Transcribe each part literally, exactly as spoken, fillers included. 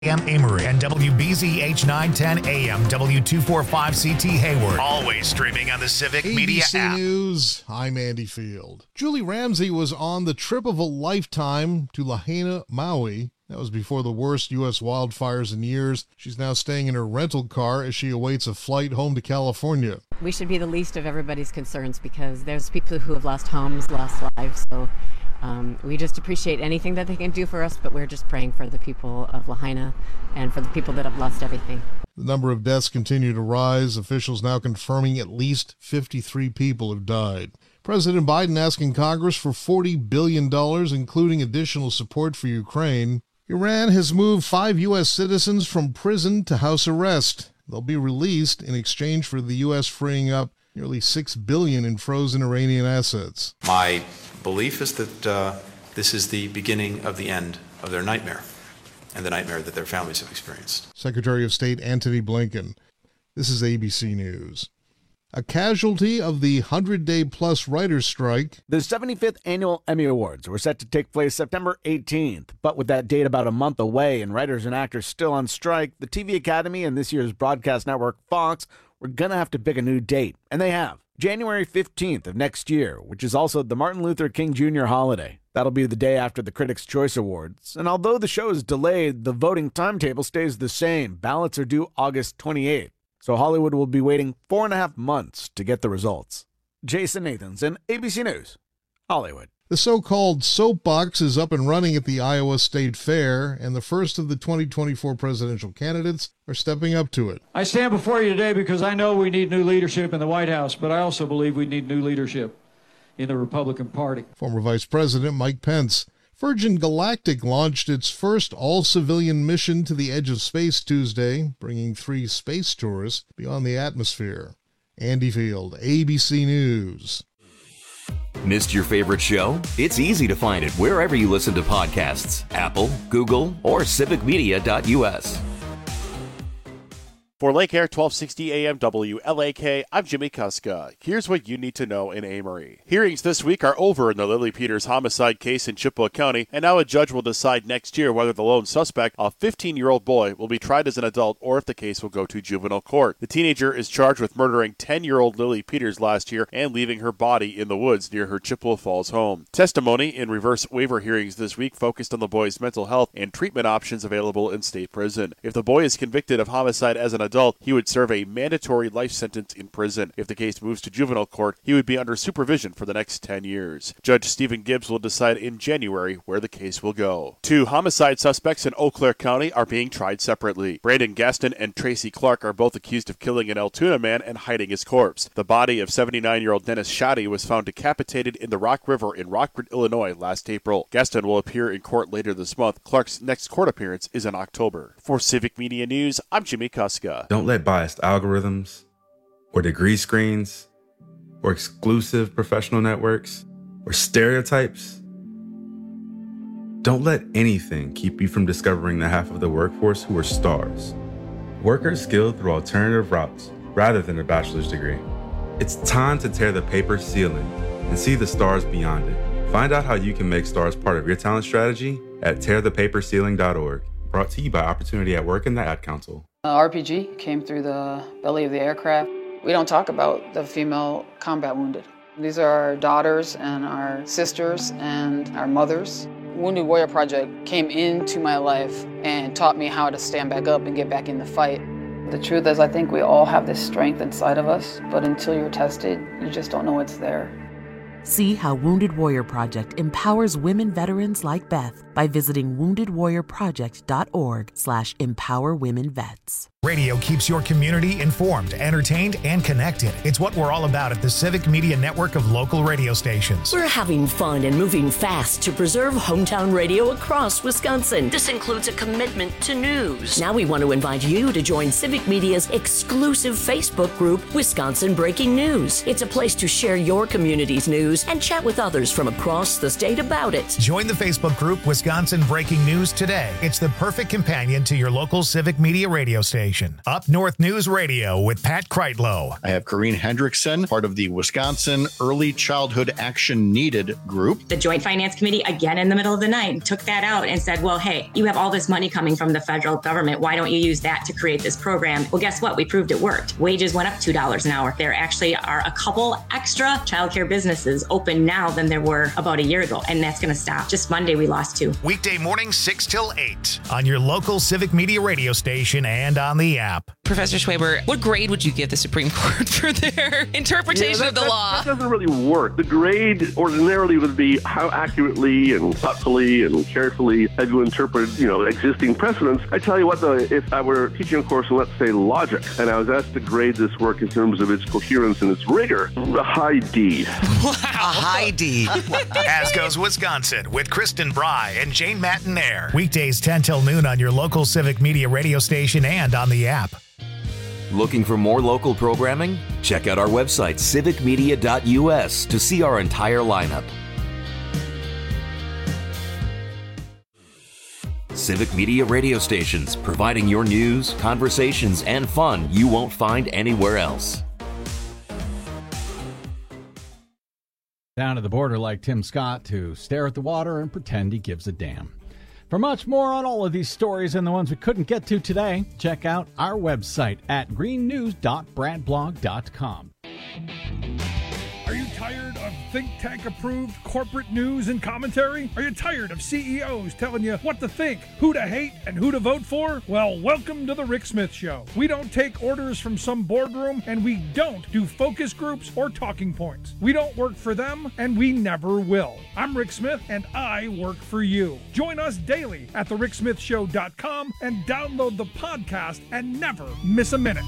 A M Amory and W B Z H nine ten A M W two forty-five C T Hayward. Always streaming on the Civic Media app. A B C News, I'm Andy Field. Julie Ramsey was on the trip of a lifetime to Lahaina, Maui. That was before the worst U S wildfires in years. She's now staying in her rental car as she awaits a flight home to California. We should be the least of everybody's concerns because there's people who have lost homes, lost lives, so um, we just appreciate anything that they can do for us, but we're just praying for the people of Lahaina and for the people that have lost everything. The number of deaths continue to rise. Officials now confirming at least fifty-three people have died. President Biden asking Congress for forty billion dollars, including additional support for Ukraine. Iran has moved five U S citizens from prison to house arrest. They'll be released in exchange for the U S freeing up nearly six billion dollars in frozen Iranian assets. My belief is that uh, this is the beginning of the end of their nightmare and the nightmare that their families have experienced. Secretary of State Antony Blinken. This is A B C News. A casualty of the hundred-day-plus writers' strike. The seventy-fifth Annual Emmy Awards were set to take place September eighteenth, but with that date about a month away and writers and actors still on strike, the T V Academy and this year's broadcast network Fox were going to have to pick a new date, and they have. January fifteenth of next year, which is also the Martin Luther King Junior holiday. That'll be the day after the Critics' Choice Awards, and although the show is delayed, the voting timetable stays the same. Ballots are due August twenty-eighth. So Hollywood will be waiting four and a half months to get the results. Jason Nathanson, A B C News, Hollywood. The so-called soapbox is up and running at the Iowa State Fair, and the first of the twenty twenty-four presidential candidates are stepping up to it. I stand before you today because I know we need new leadership in the White House, but I also believe we need new leadership in the Republican Party. Former Vice President Mike Pence. Virgin Galactic launched its first all-civilian mission to the edge of space Tuesday, bringing three space tourists beyond the atmosphere. Andy Field, A B C News. Missed your favorite show? It's easy to find it wherever you listen to podcasts. Apple, Google, or civic media dot U S. For Lake Air twelve sixty A M W L A K, I'm Jimmy Kuska. Here's what you need to know in Amory. Hearings this week are over in the Lily Peters homicide case in Chippewa County, and now a judge will decide next year whether the lone suspect, a fifteen-year-old boy, will be tried as an adult or if the case will go to juvenile court. The teenager is charged with murdering ten-year-old Lily Peters last year and leaving her body in the woods near her Chippewa Falls home. Testimony in reverse waiver hearings this week focused on the boy's mental health and treatment options available in state prison. If the boy is convicted of homicide as an adult, he would serve a mandatory life sentence in prison. If the case moves to juvenile court, he would be under supervision for the next ten years. Judge Stephen Gibbs will decide in January where the case will go. Two homicide suspects in Eau Claire County are being tried separately. Brandon Gaston and Tracy Clark are both accused of killing an Altoona man and hiding his corpse. The body of seventy-nine-year-old Dennis Shoddy was found decapitated in the Rock River in Rockford, Illinois last April. Gaston will appear in court later this month. Clark's next court appearance is in October. For Civic Media News, I'm Jimmy Kuska. Don't let biased algorithms or degree screens or exclusive professional networks or stereotypes, don't let anything keep you from discovering the half of the workforce who are stars. Workers skilled through alternative routes rather than a bachelor's degree. It's time to tear the paper ceiling and see the stars beyond it. Find out how you can make stars part of your talent strategy at tear the paper ceiling dot org. Brought to you by Opportunity at Work and the Ad Council. Uh, R P G came through the belly of the aircraft. We don't talk about the female combat wounded. These are our daughters and our sisters and our mothers. Wounded Warrior Project came into my life and taught me how to stand back up and get back in the fight. The truth is, I think we all have this strength inside of us, but until you're tested, you just don't know it's there. See how Wounded Warrior Project empowers women veterans like Beth by visiting wounded warrior project dot org slash empower women vets. Radio keeps your community informed, entertained, and connected. It's what we're all about at the Civic Media Network of local radio stations. We're having fun and moving fast to preserve hometown radio across Wisconsin. This includes a commitment to news. Now we want to invite you to join Civic Media's exclusive Facebook group, Wisconsin Breaking News. It's a place to share your community's news and chat with others from across the state about it. Join the Facebook group, Wisconsin Wisconsin breaking news today. It's the perfect companion to your local Civic Media radio station. Up North News Radio with Pat Kreitlow. I have Corrine Hendrickson, part of the Wisconsin Early Childhood Action Needed group. The Joint Finance Committee, again in the middle of the night, took that out and said, well, hey, you have all this money coming from the federal government. Why don't you use that to create this program? Well, guess what? We proved it worked. Wages went up two dollars an hour. There actually are a couple extra childcare businesses open now than there were about a year ago, and that's going to stop. Just Monday, we lost two. Weekday morning, six till eight on your local Civic Media radio station and on the app. Professor Schwaber, what grade would you give the Supreme Court for their interpretation yeah, that, of the that, law? That doesn't really work. The grade ordinarily would be how accurately and thoughtfully and carefully have you interpreted, you know, existing precedents. I tell you what, though, if I were teaching a course in, let's say, logic, and I was asked to grade this work in terms of its coherence and its rigor, a high D. Wow. A high D. As goes Wisconsin with Kristen Bry and Jane Mattinaire. Weekdays ten till noon on your local Civic Media radio station and on the app. Looking for more local programming? Check out our website, civic media dot u s, to see our entire lineup. Civic Media radio stations, providing your news, conversations, and fun you won't find anywhere else. Down to the border like Tim Scott to stare at the water and pretend he gives a damn. For much more on all of these stories and the ones we couldn't get to today, check out our website at green news dot brad blog dot com. Are you tired of think tank approved corporate news and commentary? Are you tired of C E Os telling you what to think, who to hate, and who to vote for? Well, welcome to the Rick Smith Show. We don't take orders from some boardroom, and we don't do focus groups or talking points. We don't work for them, and we never will. I'm Rick Smith, and I work for you. Join us daily at the rick smith show dot com and download the podcast and never miss a minute.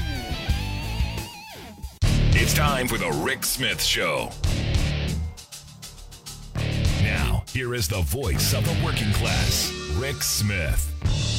It's time for the Rick Smith Show. Now, here is the voice of the working class, Rick Smith.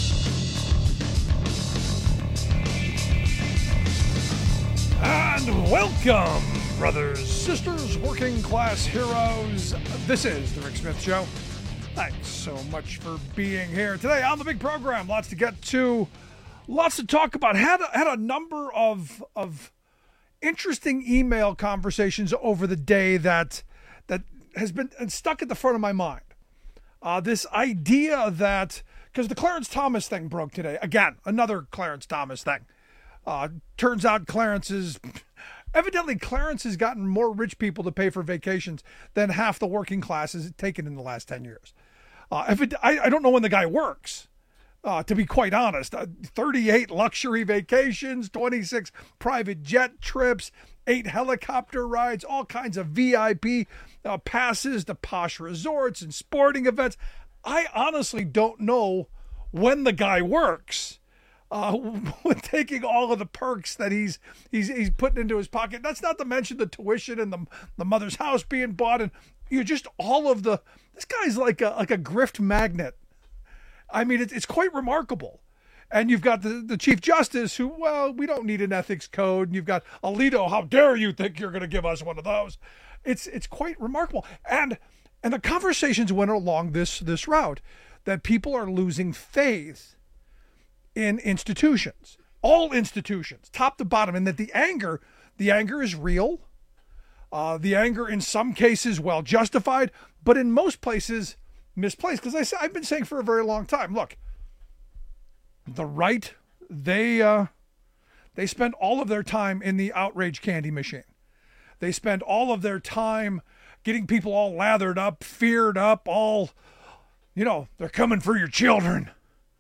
And welcome, brothers, sisters, working class heroes. This is the Rick Smith Show. Thanks so much for being here today on the big program. Lots to get to, lots to talk about. Had had a number of of interesting email conversations over the day that that has been stuck at the front of my mind. Uh, this idea that, because the Clarence Thomas thing broke today. Again, another Clarence Thomas thing. Uh, turns out Clarence is, evidently Clarence has gotten more rich people to pay for vacations than half the working class has taken in the last ten years. Uh, if it, I, I don't know when the guy works. Uh, to be quite honest, uh, thirty-eight luxury vacations, twenty-six private jet trips, eight helicopter rides, all kinds of V I P uh, passes to posh resorts and sporting events. I honestly don't know when the guy works. Uh, with taking all of the perks that he's he's he's putting into his pocket. That's not to mention the tuition and the the mother's house being bought, and you know, just all of the. This guy's like a like a grift magnet. I mean, it's, it's quite remarkable. And you've got the, the Chief Justice who, well, we don't need an ethics code. And you've got Alito, how dare you think you're going to give us one of those? It's it's quite remarkable. And and the conversations went along this this route, that people are losing faith in institutions, all institutions, top to bottom, and that the anger, the anger is real. Uh, the anger in some cases well justified, but in most places misplaced. Because I say, I've been saying for a very long time, look, the right, they uh, they spend all of their time in the outrage candy machine. They spend all of their time getting people all lathered up, feared up, all, you know, they're coming for your children.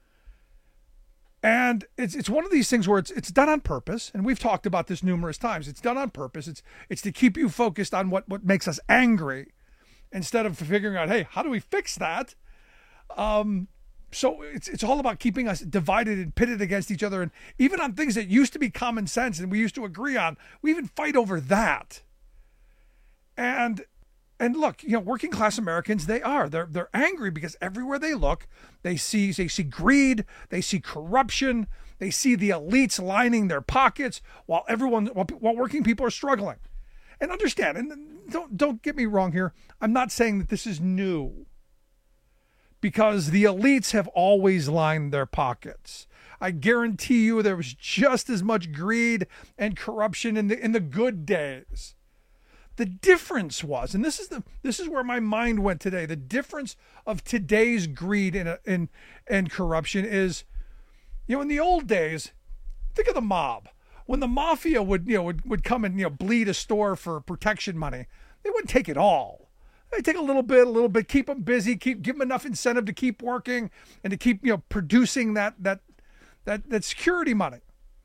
And it's it's one of these things where it's it's done on purpose, and we've talked about this numerous times. It's done on purpose. It's it's to keep you focused on what, what makes us angry, instead of figuring out, hey, how do we fix that? Um, so it's it's all about keeping us divided and pitted against each other, and even on things that used to be common sense and we used to agree on, we even fight over that. And and look, you know, working class Americans, they are they're they're angry because everywhere they look, they see they see greed, they see corruption, they see the elites lining their pockets while everyone while, while working people are struggling. And understand, and don't don't get me wrong here, I'm not saying that this is new. because the elites have always lined their pockets. I guarantee you there was just as much greed and corruption in the in the good days. The difference was, and this is the this is where my mind went today. The difference of today's greed and and and corruption is, you know, in the old days, think of the mob. When the mafia would, you know, would, would come and, you know, bleed a store for protection money, they wouldn't take it all. They take a little bit, a little bit, keep them busy, keep give them enough incentive to keep working and to keep, you know, producing that that that that security money.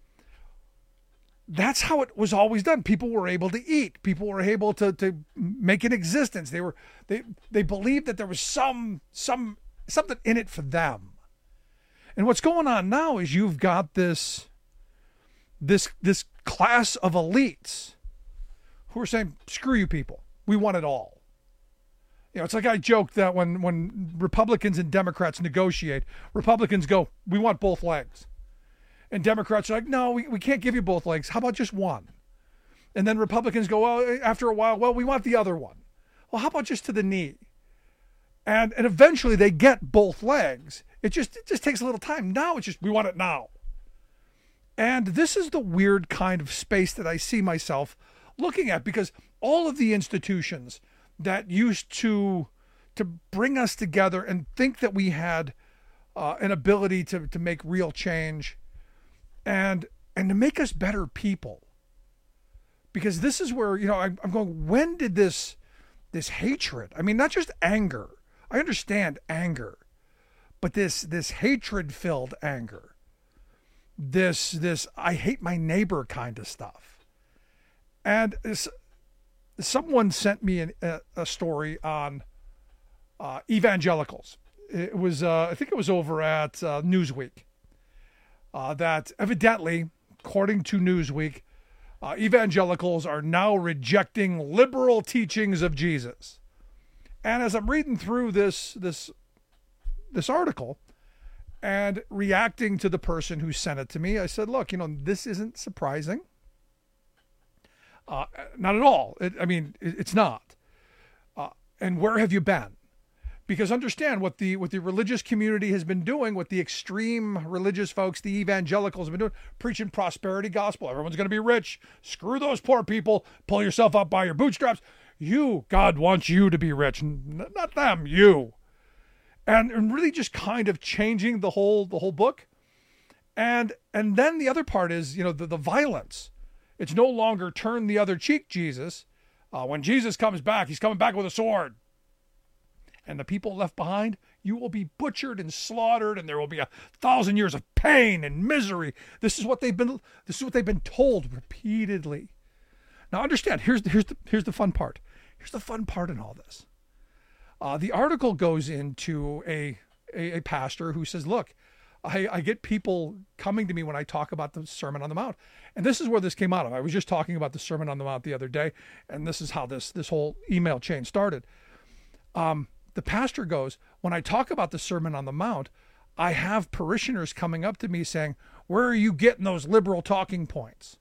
That's how it was always done. People were able to eat. People were able to, to make an existence. They were they they believed that there was some some something in it for them. And what's going on now is you've got this this this class of elites who are saying, "Screw you people. We want it all." You know, it's like I joked that when when Republicans and Democrats negotiate, Republicans go, "We want both legs." And Democrats are like, no, we, we can't give you both legs. How about just one? And then Republicans go, well, after a while, well, we want the other one. Well, how about just to the knee? And and eventually they get both legs. It just it just takes a little time. Now it's just, we want it now. And this is the weird kind of space that I see myself looking at, because all of the institutions that used to to bring us together and think that we had uh, an ability to, to make real change and and to make us better people. Because this is where, you know, I'm, I'm going, when did this this hatred, I mean, not just anger, I understand anger, but this this hatred-filled anger, this this I hate my neighbor kind of stuff. And this, someone sent me an, a, a story on uh, evangelicals. It was, uh, I think it was over at uh, Newsweek. Uh, that evidently, according to Newsweek, uh, evangelicals are now rejecting liberal teachings of Jesus. And as I'm reading through this this this article and reacting to the person who sent it to me, I said, look, you know, this isn't surprising. Uh, not at all. It, I mean, it, it's not. Uh, and where have you been? Because understand what the what the religious community has been doing, what the extreme religious folks, the evangelicals have been doing, preaching prosperity gospel. Everyone's going to be rich. Screw those poor people. Pull yourself up by your bootstraps. You, God wants you to be rich, not them, you. And, and really just kind of changing the whole the whole book. And and then the other part is, you know, the, the violence. It's no longer turn the other cheek, Jesus. Uh, when Jesus comes back, he's coming back with a sword. And the people left behind, you will be butchered and slaughtered, and there will be a thousand years of pain and misery. This is what they've been. This is what they've been told repeatedly. Now, understand. Here's the, here's the here's the fun part. Here's the fun part in all this. Uh, the article goes into a, a a pastor who says, "Look, I I get people coming to me when I talk about the Sermon on the Mount, and this is where this came out of. I was just talking about the Sermon on the Mount the other day, and this is how this this whole email chain started." Um. The pastor goes, when I talk about the Sermon on the Mount, I have parishioners coming up to me saying, where are you getting those liberal talking points?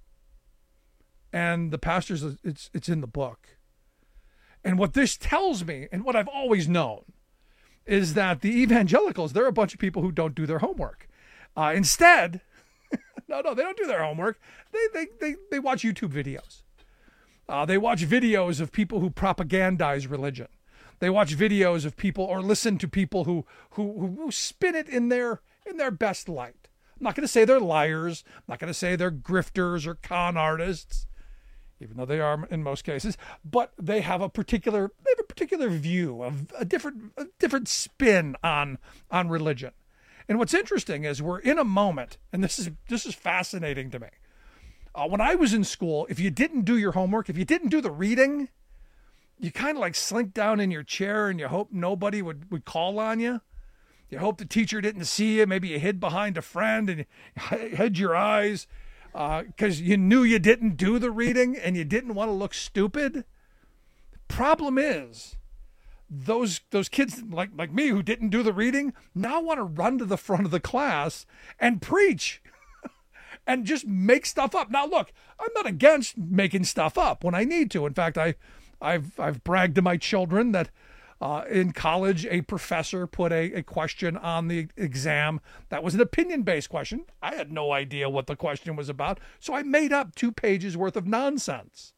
And the pastor's, it's it's in the book. And what this tells me, and what I've always known, is that the evangelicals, they're a bunch of people who don't do their homework. Uh, instead, no, no, they don't do their homework. They they they, they watch YouTube videos. Uh, they watch videos of people who propagandize religion. They watch videos of people or listen to people who, who, who spin it in their in their best light. I'm not going to say they're liars. I'm not going to say they're grifters or con artists, even though they are in most cases. But they have a particular they have a particular view of a different a different spin on on religion. And what's interesting is we're in a moment, and this is this is fascinating to me. Uh, when I was in school, if you didn't do your homework, if you didn't do the reading, you kind of like slink down in your chair and you hope nobody would, would call on you. You hope the teacher didn't see you. Maybe you hid behind a friend and you hid your eyes because uh, you knew you didn't do the reading and you didn't want to look stupid. The problem is those those kids like, like me who didn't do the reading now want to run to the front of the class and preach and just make stuff up. Now, look, I'm not against making stuff up when I need to. In fact, I... I've I've bragged to my children that Uh, in college, a professor put a, a question on the exam that was an opinion-based question. I had no idea what the question was about, so I made up two pages worth of nonsense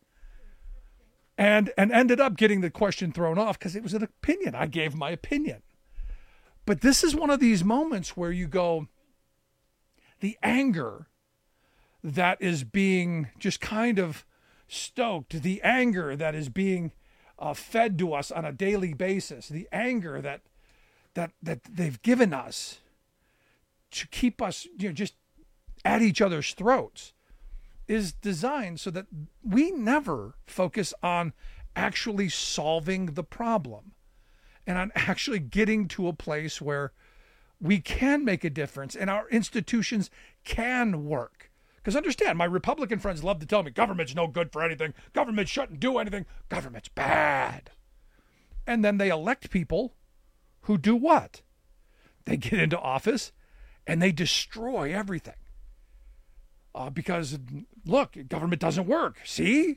and, and ended up getting the question thrown off because it was an opinion. I gave my opinion. But this is one of these moments where you go, the anger that is being just kind of stoked, the anger that is being uh, fed to us on a daily basis, the anger that that that they've given us to keep us, you know, just at each other's throats, is designed so that we never focus on actually solving the problem and on actually getting to a place where we can make a difference and our institutions can work. Because understand, my Republican friends love to tell me government's no good for anything. Government shouldn't do anything. Government's bad. And then they elect people who do what? They get into office and they destroy everything. Uh, because, look, government doesn't work. See?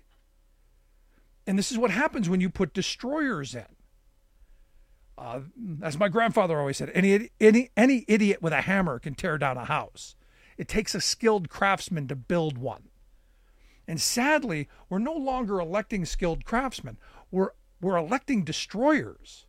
And this is what happens when you put destroyers in. Uh, as my grandfather always said, any, any, any idiot with a hammer can tear down a house. It takes a skilled craftsman to build one. And sadly, we're no longer electing skilled craftsmen. We're, we're electing destroyers.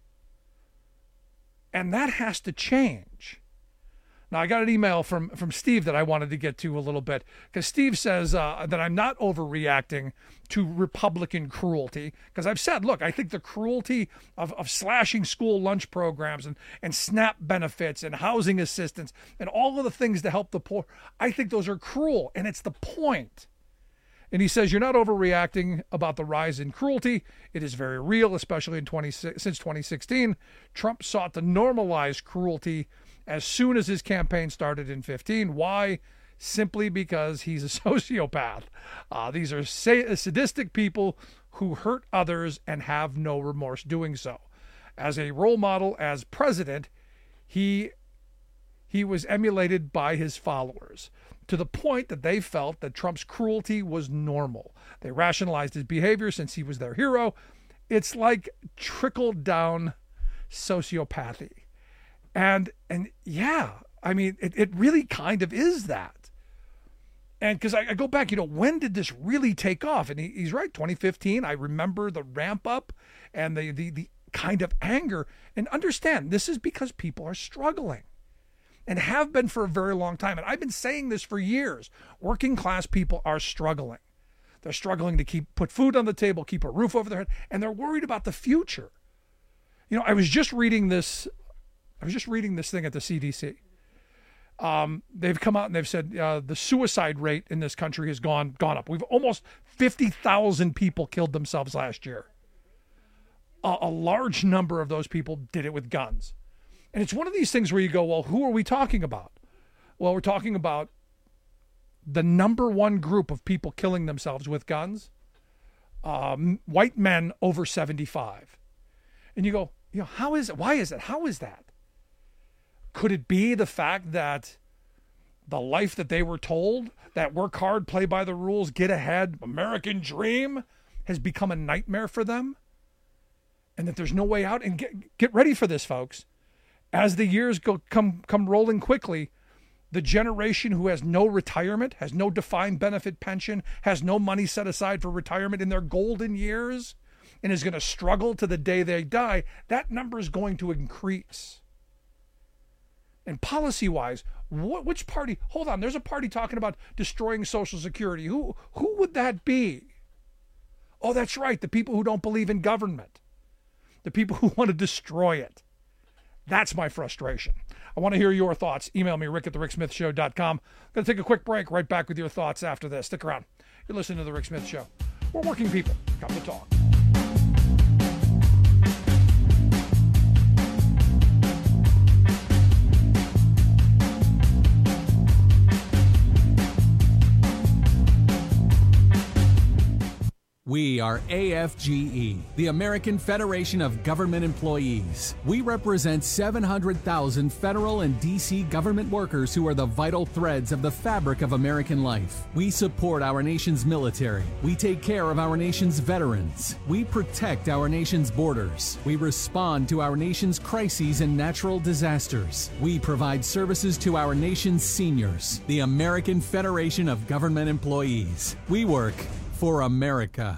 And that has to change. Now, I got an email from, from Steve that I wanted to get to a little bit, because Steve says uh, that I'm not overreacting to Republican cruelty, because I've said, look, I think the cruelty of, of slashing school lunch programs and, and SNAP benefits and housing assistance and all of the things to help the poor, I think those are cruel, and it's the point. And he says, you're not overreacting about the rise in cruelty. It is very real, especially in twenty since twenty sixteen. Trump sought to normalize cruelty as soon as his campaign started in fifteen. Why? Simply because he's a sociopath. Uh, these are sadistic people who hurt others and have no remorse doing so. As a role model, as president, he he was emulated by his followers to the point that they felt that Trump's cruelty was normal. They rationalized his behavior since he was their hero. It's like trickle-down sociopathy. And, and yeah, I mean, it, it really kind of is that. And because I, I go back, you know, when did this really take off? And he, he's right, twenty fifteen, I remember the ramp up and the, the, the kind of anger. And understand, this is because people are struggling and have been for a very long time. And I've been saying this for years. Working class people are struggling. They're struggling to keep put food on the table, keep a roof over their head, and they're worried about the future. You know, I was just reading this I was just reading this thing at the C D C. Um, they've come out and they've said uh, the suicide rate in this country has gone gone up. We've almost fifty thousand people killed themselves last year. A, a large number of those people did it with guns. And it's one of these things where you go, well, who are we talking about? Well, we're talking about the number one group of people killing themselves with guns, um, white men over seventy-five. And you go, you know, how is it? Why is it? How is that? Could it be the fact that the life that they were told, that work hard, play by the rules, get ahead, American dream, has become a nightmare for them? And that there's no way out? And get, get ready for this, folks. As the years go come come rolling quickly, the generation who has no retirement, has no defined benefit pension, has no money set aside for retirement in their golden years, and is going to struggle to the day they die, that number is going to increase. And policy-wise, wh- which party? Hold on, there's a party talking about destroying Social Security. Who who would that be? Oh, that's right, the people who don't believe in government. The people who want to destroy it. That's my frustration. I want to hear your thoughts. Email me, rick at the rick smith show dot com. I'm going to take a quick break. Right back with your thoughts after this. Stick around. You're listening to The Rick Smith Show. We're working people. Come to talk. We are A F G E, the American Federation of Government Employees. We represent seven hundred thousand federal and D C government workers who are the vital threads of the fabric of American life. We support our nation's military. We take care of our nation's veterans. We protect our nation's borders. We respond to our nation's crises and natural disasters. We provide services to our nation's seniors. The American Federation of Government Employees. We work for America.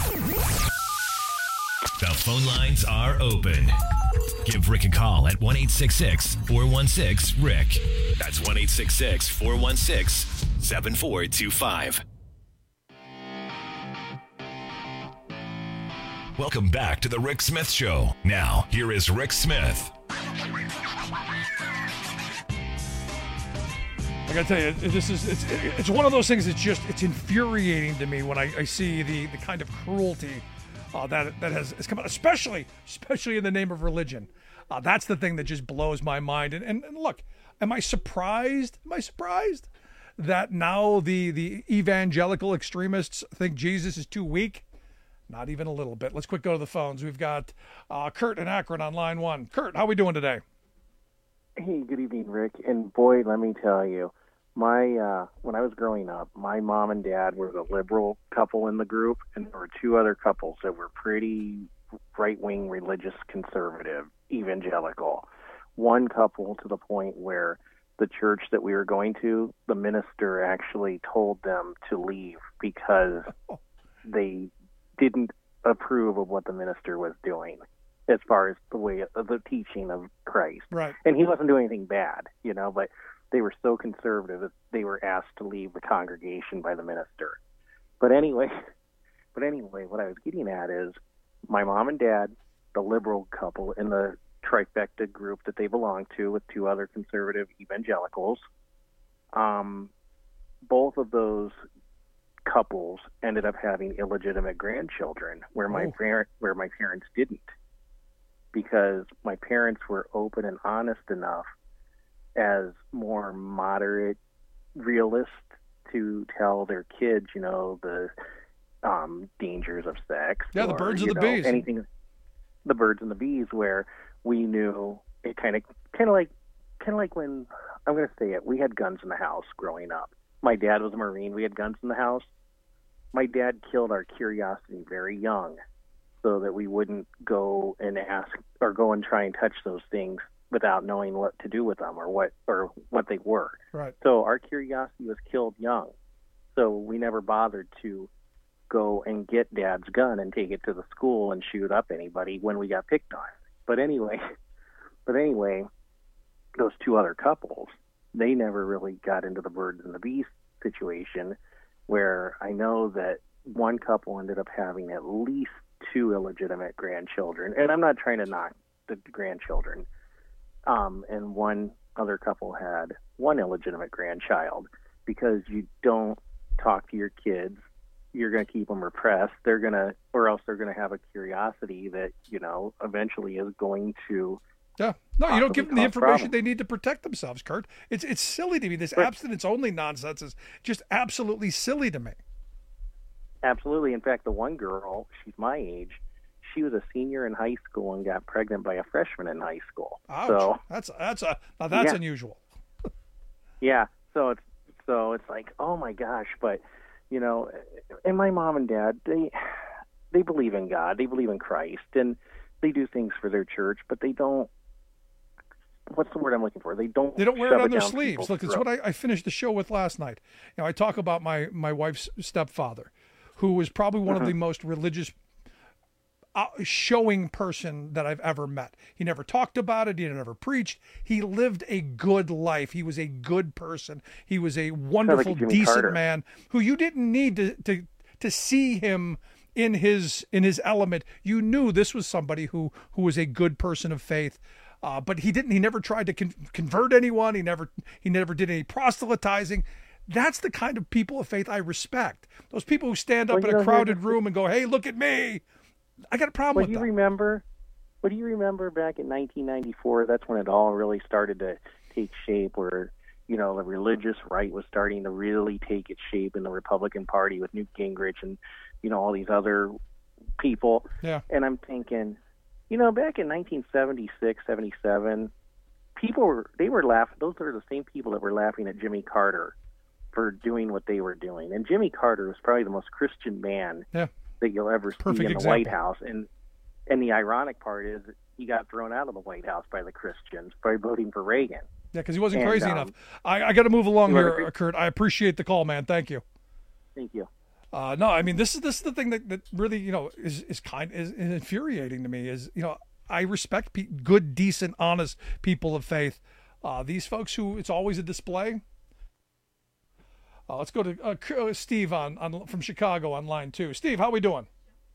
The phone lines are open. Give Rick a call at one eight six six, four one six, Rick. That's one eight six six, four one six, seven four two five. Welcome back to the Rick Smith Show. Now, here is Rick Smith. I gotta tell you, this is it's it's one of those things that's just it's infuriating to me when I, I see the, the kind of cruelty uh, that that has, has come out, especially especially in the name of religion. Uh, that's the thing that just blows my mind. And, and and look, am I surprised? Am I surprised that now the the evangelical extremists think Jesus is too weak? Not even a little bit. Let's quick go to the phones. We've got uh, Kurt in Akron on line one. Kurt, how are we doing today? Hey, good evening, Rick. And boy, let me tell you, my uh, when I was growing up, my mom and dad were the liberal couple in the group, and there were two other couples that were pretty right-wing, religious, conservative, evangelical. One couple to the point where the church that we were going to, the minister actually told them to leave because they didn't approve of what the minister was doing as far as the way of the teaching of Christ. Right. And he wasn't doing anything bad, you know, but they were so conservative that they were asked to leave the congregation by the minister. But anyway, but anyway, what I was getting at is my mom and dad, the liberal couple in the trifecta group that they belong to with two other conservative evangelicals, um, both of those couples ended up having illegitimate grandchildren where my Oh. parent where my parents didn't, because my parents were open and honest enough as more moderate realists to tell their kids, you know, the um, dangers of sex. Yeah, the or, birds and you the know, bees. Anything, the birds and the bees, where we knew it kind of, kind of like, kind of like when I'm going to say it. We had guns in the house growing up. My dad was a Marine. We had guns in the house. My dad killed our curiosity very young, so that we wouldn't go and ask or go and try and touch those things without knowing what to do with them or what or what they were. Right. So our curiosity was killed young. So we never bothered to go and get Dad's gun and take it to the school and shoot up anybody when we got picked on. But anyway, but anyway, those two other couples, they never really got into the birds and the bees situation, where I know that one couple ended up having at least two illegitimate grandchildren. And I'm not trying to knock the grandchildren. Um, and one other couple had one illegitimate grandchild, because you don't talk to your kids. You're going to keep them repressed. They're going to, or else they're going to have a curiosity that, you know, eventually is going to. Yeah. No, you don't give them the cause information problems. they need to protect themselves, Kurt. It's it's silly to me. This abstinence-only nonsense is just absolutely silly to me. Absolutely. In fact, the one girl, she's my age, she was a senior in high school and got pregnant by a freshman in high school. Ouch. So that's that's a now that's Yeah. unusual. yeah, so it's so it's like, oh my gosh, but you know, and my mom and dad, they they believe in God, they believe in Christ, and they do things for their church, but they don't. What's the word I'm looking for? They don't. They don't wear shove it on their down sleeves. people's Look, it's throats. what I, I finished the show with last night. You know, I talk about my my wife's stepfather, who was probably one Mhm. of the most religious uh, showing person that I've ever met. He never talked about it. He never preached. He lived a good life. He was a good person. He was a wonderful, Jimmy decent Carter. man who you didn't need to, to to see him in his in his element. You knew this was somebody who who was a good person of faith. Uh, but he didn't. He never tried to con- convert anyone. He never. He never did any proselytizing. That's the kind of people of faith I respect. Those people who stand up Well, you in a know, crowded here's- room and go, "Hey, look at me." I got a problem Well, with you that. remember? What do you remember back in nineteen ninety-four? That's when it all really started to take shape, where you know, the religious right was starting to really take its shape in the Republican Party with Newt Gingrich and, you know, all these other people. Yeah. And I'm thinking, you know, back in nineteen seventy-six, seventy-seven, people were, they were laughing. Those are the same people that were laughing at Jimmy Carter for doing what they were doing. And Jimmy Carter was probably the most Christian man yeah. that you'll ever see Perfect in the example. White House. And and the ironic part is that he got thrown out of the White House by the Christians by voting for Reagan. Yeah, because he wasn't And, crazy um, enough. I, I got to move along you here, wanna- Kurt. I appreciate the call, man. Thank you. Thank you. Uh, no, I mean this is this is the thing that, that really you know is is kind is, is infuriating to me. Is you know I respect pe- good, decent, honest people of faith. Uh, these folks who it's always a display. Uh, let's go to uh, K- uh, Steve on, on from Chicago on line two. Steve, how we doing?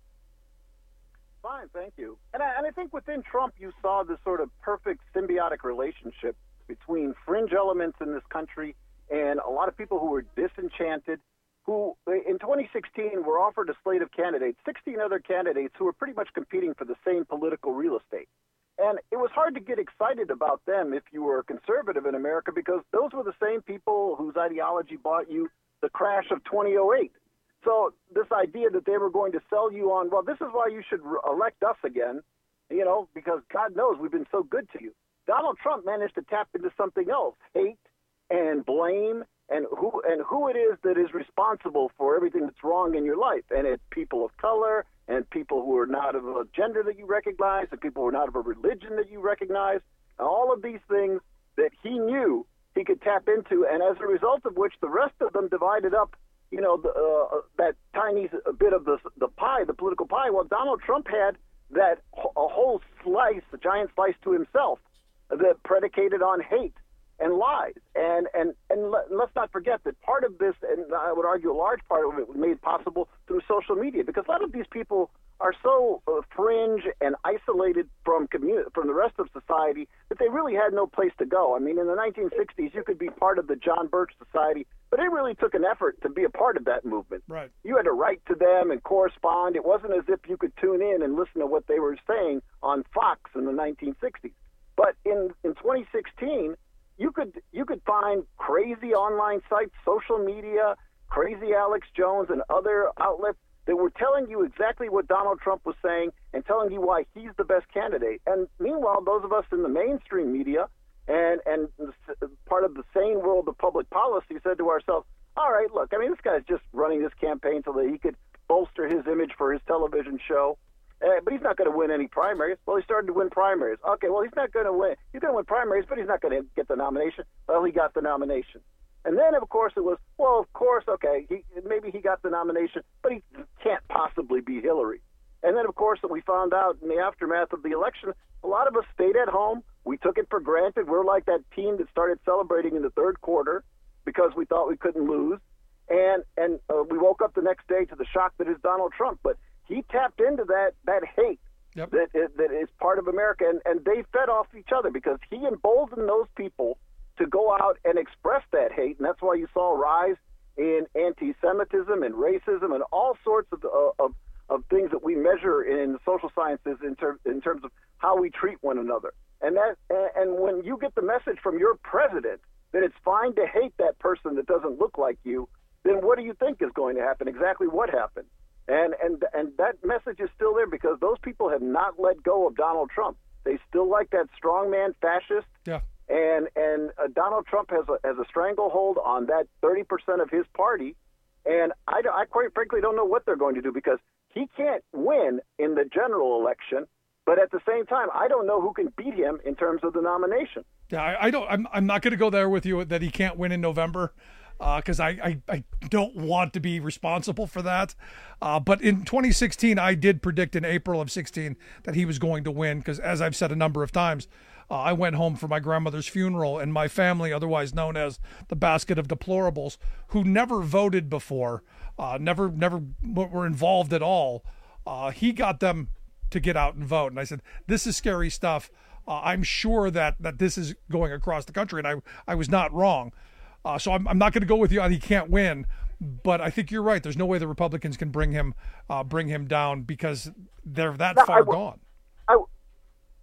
Fine, thank you. And I, and I think within Trump, you saw this sort of perfect symbiotic relationship between fringe elements in this country and a lot of people who were disenchanted, who in twenty sixteen were offered a slate of candidates, sixteen other candidates who were pretty much competing for the same political real estate. And it was hard to get excited about them if you were a conservative in America, because those were the same people whose ideology bought you the crash of twenty oh eight. So this idea that they were going to sell you on, well, this is why you should re- elect us again, you know, because God knows we've been so good to you. Donald Trump managed to tap into something else, hate and blame, and who and who it is that is responsible for everything that's wrong in your life. And it's people of color and people who are not of a gender that you recognize and people who are not of a religion that you recognize. And all of these things that he knew he could tap into, and as a result of which the rest of them divided up, you know, the, uh, that tiny bit of the the pie, the political pie. Well, Donald Trump had that a whole slice, a giant slice to himself, that predicated on hate and lies. And and and let, let's not forget that part of this, and I would argue a large part of it, was made possible through social media, because a lot of these people are so uh, fringe and isolated from community, from the rest of society, that they really had no place to go. I mean, in the nineteen sixties, you could be part of the John Birch Society, but it really took an effort to be a part of that movement. Right. You had to write to them and correspond. It wasn't as if you could tune in and listen to what they were saying on Fox in the nineteen sixties. But in, in twenty sixteen, you could you could find crazy online sites, social media, crazy Alex Jones and other outlets that were telling you exactly what Donald Trump was saying and telling you why he's the best candidate. And meanwhile, those of us in the mainstream media and and part of the sane world of public policy said to ourselves, all right, look, I mean, this guy's just running this campaign so that he could bolster his image for his television show. Uh, but he's not going to win any primaries. Well, he started to win primaries. Okay, well, he's not going to win. He's going to win primaries, but he's not going to get the nomination. Well, he got the nomination. And then, of course, it was, well, of course, okay, he, maybe he got the nomination, but he can't possibly be Hillary. And then, of course, we found out in the aftermath of the election, a lot of us stayed at home. We took it for granted. We're like that team that started celebrating in the third quarter because we thought we couldn't lose. And and uh, we woke up the next day to the shock that is Donald Trump. But he tapped into that, that hate yep. that, that is part of America, and, and they fed off each other because he emboldened those people to go out and express that hate, and that's why you saw a rise in anti-Semitism and racism and all sorts of uh, of, of things that we measure in the social sciences in, ter- in terms of how we treat one another. And that and when you get the message from your president that it's fine to hate that person that doesn't look like you, then what do you think is going to happen? Exactly what happened? And and and that message is still there because those people have not let go of Donald Trump. They still like that strongman fascist. Yeah. And and uh, Donald Trump has a has a stranglehold on that thirty percent of his party, and I, I quite frankly don't know what they're going to do because he can't win in the general election, but at the same time, I don't know who can beat him in terms of the nomination. Yeah, I, I don't. I'm I'm not going to go there with you that he can't win in November, because uh, I, I I don't want to be responsible for that. Uh, but in twenty sixteen, I did predict in April of sixteen that he was going to win because, as I've said a number of times. Uh, I went home for my grandmother's funeral, and my family, otherwise known as the basket of deplorables, who never voted before, uh, never never were involved at all, uh, he got them to get out and vote. And I said, this is scary stuff. Uh, I'm sure that that this is going across the country, and I, I was not wrong. Uh, so I'm, I'm not going to go with you on he can't win, but I think you're right. There's no way the Republicans can bring him uh, bring him down because they're that no, far I w- gone. I, I, I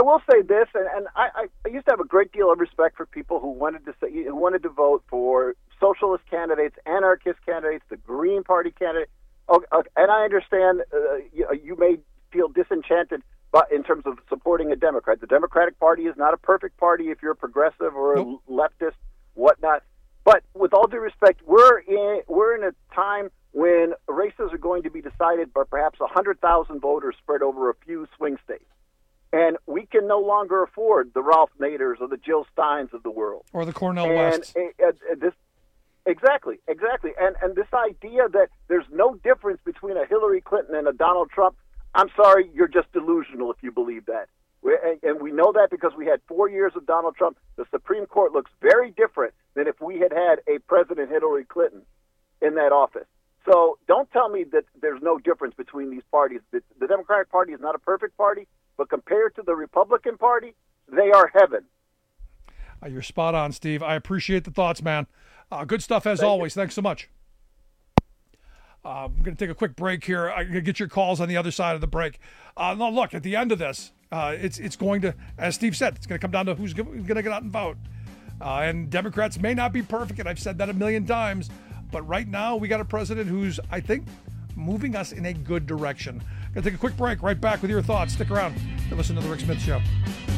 will say this, and, and I, I used to have a great deal of respect for people who wanted to say, who wanted to vote for socialist candidates, anarchist candidates, the Green Party candidate. Oh, uh, and I understand uh, you, you may feel disenchanted, but in terms of supporting a Democrat, the Democratic Party is not a perfect party if you're a progressive or nope. a leftist, whatnot. But with all due respect, we're in we're in a time when races are going to be decided by perhaps one hundred thousand voters spread over a few swing states. And we can no longer afford the Ralph Naders or the Jill Steins of the world. Or the Cornel and, West. And, and, and this, exactly, exactly. And, and this idea that there's no difference between a Hillary Clinton and a Donald Trump, I'm sorry, you're just delusional if you believe that. We're, and, and we know that because we had four years of Donald Trump. The Supreme Court looks very different than if we had had a President Hillary Clinton in that office. So don't tell me that there's no difference between these parties. The, the Democratic Party is not a perfect party, but compared to the Republican Party, they are heaven. Uh, you're spot on, Steve. I appreciate the thoughts, man. Uh, good stuff as Thank always. You. Thanks so much. Uh, I'm going to take a quick break here. I'm going to get your calls on the other side of the break. Uh, no, look, at the end of this, uh, it's it's going to, as Steve said, it's going to come down to who's going to get out and vote. Uh, and Democrats may not be perfect, and I've said that a million times, but right now we got a president who's, I think, moving us in a good direction. Going to take a quick break. Right back with your thoughts. Stick around to listen to The Rick Smith Show.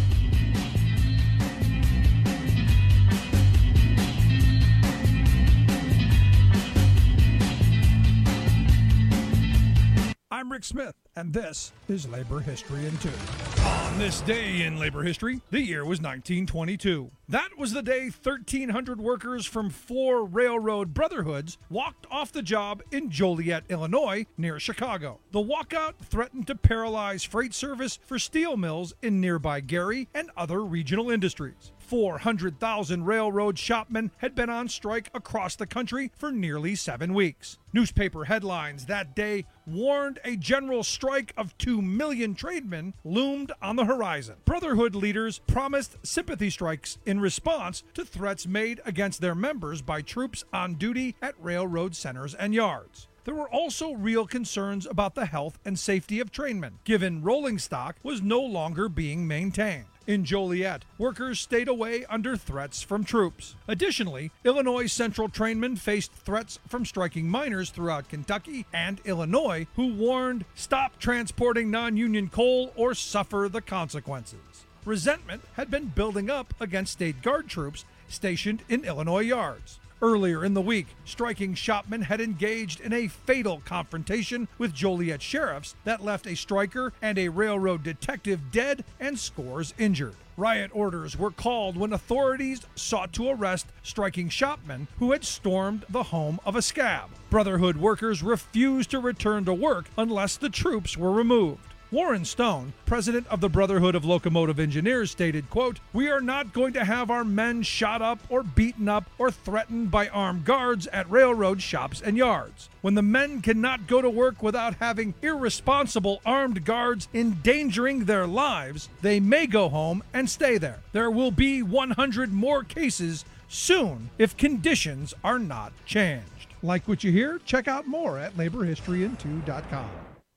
I'm Rick Smith, and this is Labor History in Two. On this day in labor history, the year was nineteen twenty-two. That was the day thirteen hundred workers from four railroad brotherhoods walked off the job in Joliet, Illinois, near Chicago. The walkout threatened to paralyze freight service for steel mills in nearby Gary and other regional industries. four hundred thousand railroad shopmen had been on strike across the country for nearly seven weeks. Newspaper headlines that day warned a general strike of two million trademen loomed on the horizon. Brotherhood leaders promised sympathy strikes in response to threats made against their members by troops on duty at railroad centers and yards. There were also real concerns about the health and safety of trainmen, given rolling stock was no longer being maintained. In Joliet, workers stayed away under threats from troops. Additionally, Illinois Central trainmen faced threats from striking miners throughout Kentucky and Illinois, who warned, "Stop transporting non-union coal or suffer the consequences." Resentment had been building up against state guard troops stationed in Illinois yards. Earlier in the week, striking shopmen had engaged in a fatal confrontation with Joliet sheriffs that left a striker and a railroad detective dead and scores injured. Riot orders were called when authorities sought to arrest striking shopmen who had stormed the home of a scab. Brotherhood workers refused to return to work unless the troops were removed. Warren Stone, president of the Brotherhood of Locomotive Engineers, stated, quote, "We are not going to have our men shot up or beaten up or threatened by armed guards at railroad shops and yards. When the men cannot go to work without having irresponsible armed guards endangering their lives, they may go home and stay there. There will be one hundred more cases soon if conditions are not changed." Like what you hear? Check out more at labor history in two dot com.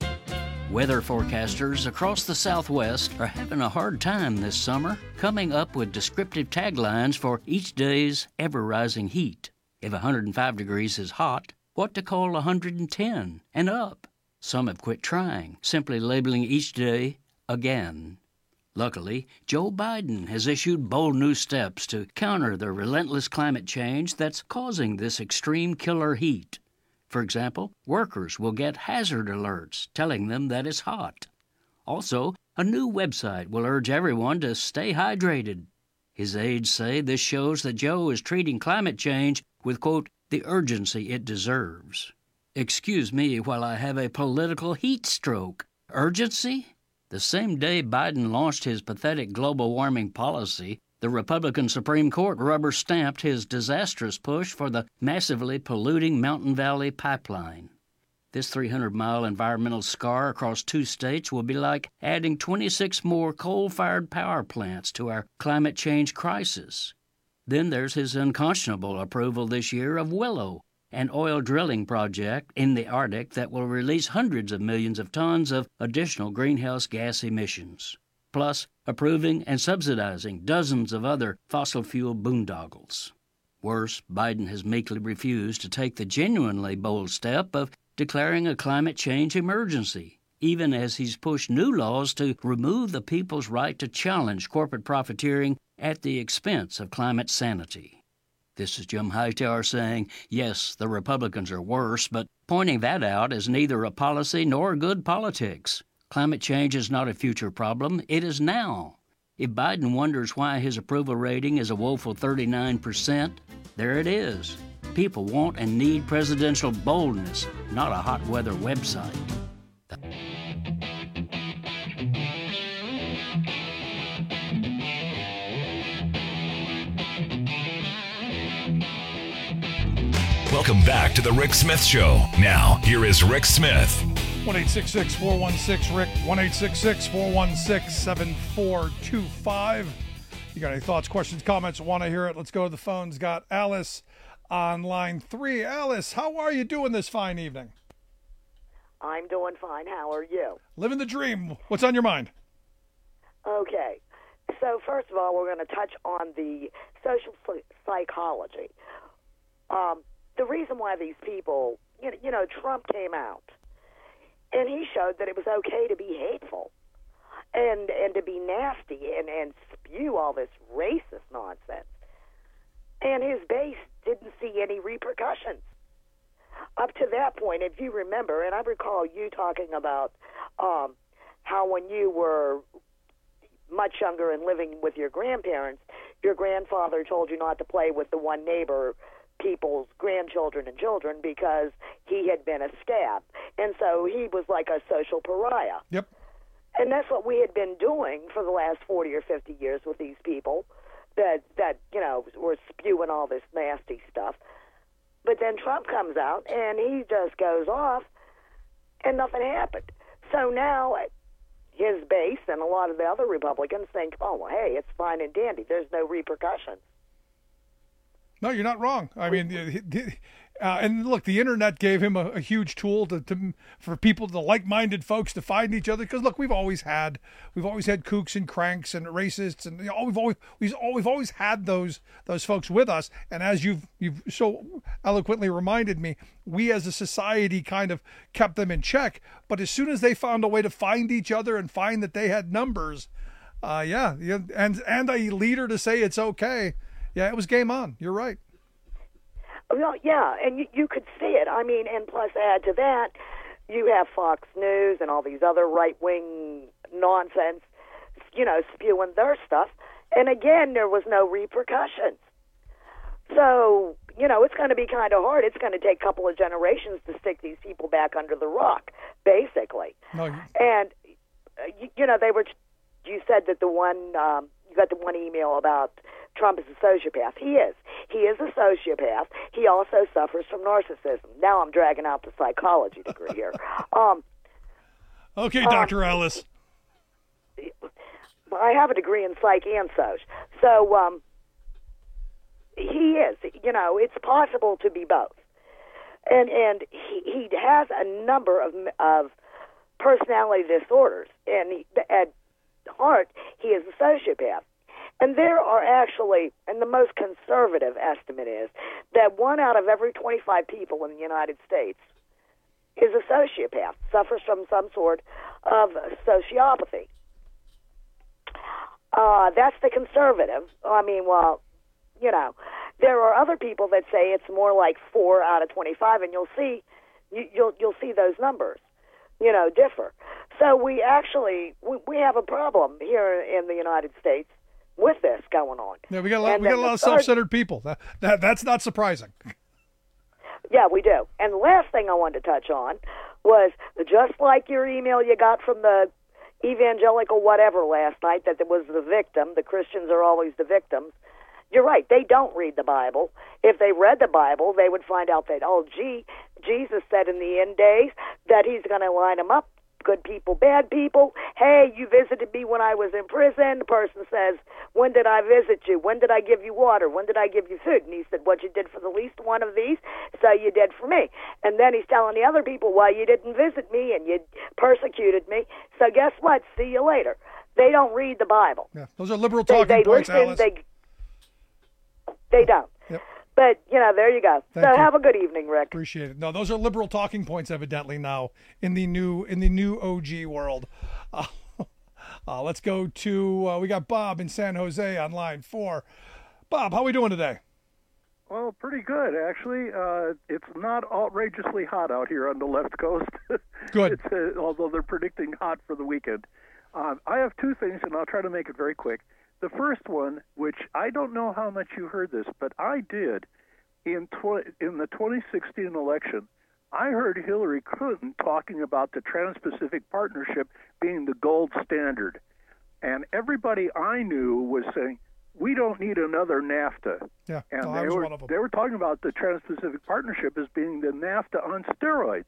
Weather forecasters across the Southwest are having a hard time this summer, coming up with descriptive taglines for each day's ever-rising heat. If one hundred five degrees is hot, what to call one hundred ten and up? Some have quit trying, simply labeling each day again. Luckily, Joe Biden has issued bold new steps to counter the relentless climate change that's causing this extreme killer heat. For example, workers will get hazard alerts telling them that it's hot. Also, a new website will urge everyone to stay hydrated. His aides say this shows that Joe is treating climate change with, quote, the urgency it deserves. Excuse me while I have a political heat stroke. Urgency? The same day Biden launched his pathetic global warming policy, the Republican Supreme Court rubber-stamped his disastrous push for the massively polluting Mountain Valley Pipeline. This three hundred mile environmental scar across two states will be like adding twenty-six more coal-fired power plants to our climate change crisis. Then there's his unconscionable approval this year of Willow, an oil drilling project in the Arctic that will release hundreds of millions of tons of additional greenhouse gas emissions. plus approving and subsidizing dozens of other fossil fuel boondoggles. Worse, Biden has meekly refused to take the genuinely bold step of declaring a climate change emergency, even as he's pushed new laws to remove the people's right to challenge corporate profiteering at the expense of climate sanity. This is Jim Hightower saying, yes, the Republicans are worse, but pointing that out as neither a policy nor good politics. Climate change is not a future problem, it is now. If Biden wonders why his approval rating is a woeful thirty-nine percent, there it is. People want and need presidential boldness, not a hot weather website. Welcome back to the Rick Smith Show. Now, here is Rick Smith. one eight six six, four one six, Rick, one eight six six, four one six, seven four two five. You got any thoughts, questions, comments? Want to hear it? Let's go to the phones. Got Alice on line three. Alice, how are you doing this fine evening? I'm doing fine. How are you? Living the dream. What's on your mind? Okay. So first of all, we're going to touch on the social psychology. Um, the reason why these people, you know, you know, Trump came out and he showed that it was okay to be hateful and and to be nasty and, and spew all this racist nonsense. And his base didn't see any repercussions. Up to that point, if you remember, and I recall you talking about um, how when you were much younger and living with your grandparents, your grandfather told you not to play with the one neighbor people's grandchildren and children because he had been a scab. And so he was like a social pariah. Yep. And that's what we had been doing for the last forty or fifty years with these people that, that you know, were spewing all this nasty stuff. But then Trump comes out and he just goes off and nothing happened. So now his base and a lot of the other Republicans think, oh, well, hey, it's fine and dandy. There's no repercussions. No, you're not wrong. I mean, uh, and look, the internet gave him a, a huge tool to, to for people, the like-minded folks, to find each other. Because look, we've always had we've always had kooks and cranks and racists, and you know, we've always we've we've always had those those folks with us. And as you've you've so eloquently reminded me, we as a society kind of kept them in check. But as soon as they found a way to find each other and find that they had numbers, uh, yeah, yeah, and and a leader to say it's okay. Yeah, it was game on. You're right. Well, yeah, and you, you could see it. I mean, and plus add to that, you have Fox News and all these other right-wing nonsense, you know, spewing their stuff. And again, there was no repercussions. So, you know, it's going to be kind of hard. It's going to take a couple of generations to stick these people back under the rock, basically. No, you... And, uh, you, you know, they were, you said that the one, um, you got the one email about Trump is a sociopath. He is. He is a sociopath. He also suffers from narcissism. Now I'm dragging out the psychology degree here. Um, okay, Doctor Um, Ellis. I have a degree in psych and soc. So um, he is. You know, it's possible to be both. And and he, he has a number of of personality disorders. And he, at heart, he is a sociopath. And there are actually, and the most conservative estimate is, that one out of every twenty-five people in the United States is a sociopath, suffers from some sort of sociopathy. Uh, that's the conservative. I mean, well, you know, there are other people that say it's more like four out of twenty-five, and you'll see, you, you'll you'll see those numbers, you know, differ. So we actually we, we have a problem here in the United States with this going on. Yeah, we got a lot, and we got a lot of third, self-centered people. That, that that's not surprising. Yeah, we do. And the last thing I wanted to touch on was, just like your email you got from the evangelical whatever last night, that it was the victim, the Christians are always the victims. You're right, they don't read the Bible. If they read the Bible, they would find out that, oh, gee, Jesus said in the end days that he's going to line them up, good people, bad people. Hey, you visited me when I was in prison. The person says, when did I visit you? When did I give you water? When did I give you food? And he said, what you did for the least one of these, so you did for me. And then he's telling the other people, well, you didn't visit me and you persecuted me. So guess what? See you later. They don't read the Bible. Yeah, those are liberal They, talking they points, listen. Alice. They they don't. Yep. But you know, there you go. Thank so you. have a good evening, Rick. Appreciate it. No, those are liberal talking points, evidently now in the new in the new O G world. Uh, uh, let's go to uh, we got Bob in San Jose on line four. Bob, how we doing today? Well, pretty good, actually. Uh, it's not outrageously hot out here on the left coast. Good. It's, uh, although they're predicting hot for the weekend. Um, I have two things, and I'll try to make it very quick. The first one, which I don't know how much you heard this, but I did in tw- in the twenty sixteen election. I heard Hillary Clinton talking about the Trans-Pacific Partnership being the gold standard. And everybody I knew was saying, we don't need another NAFTA. Yeah, and no, they I was were one of them. they were talking about the Trans-Pacific Partnership as being the NAFTA on steroids,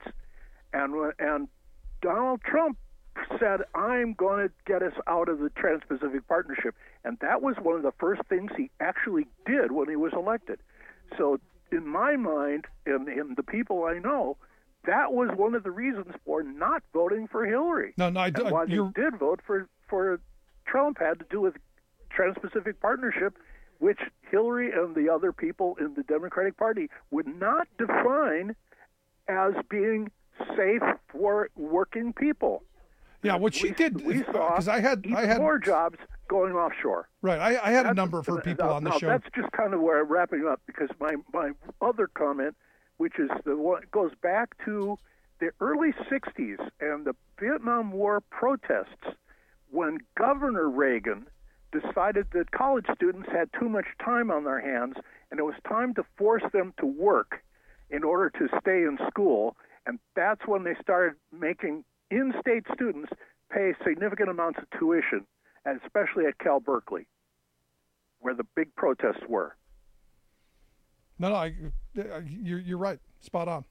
and and Donald Trump said, "I'm going to get us out of the Trans-Pacific Partnership," and that was one of the first things he actually did when he was elected. So, in my mind, and in the people I know, that was one of the reasons for not voting for Hillary. No, no, I, and why they you're, did vote for for Trump had to do with Trans-Pacific Partnership, which Hillary and the other people in the Democratic Party would not define as being safe for working people. Yeah, what she we, did we saw because I had even I had more jobs going offshore. Right, I, I had That's, a number of her people now, on the now show. That's just kind of where I'm wrapping up, because my my other comment, which is the one goes back to the early sixties and the Vietnam War protests, when Governor Reagan decided that college students had too much time on their hands and it was time to force them to work in order to stay in school. And that's when they started making in-state students pay significant amounts of tuition, and especially at Cal Berkeley, where the big protests were. No, no, I, you're you're right, spot on.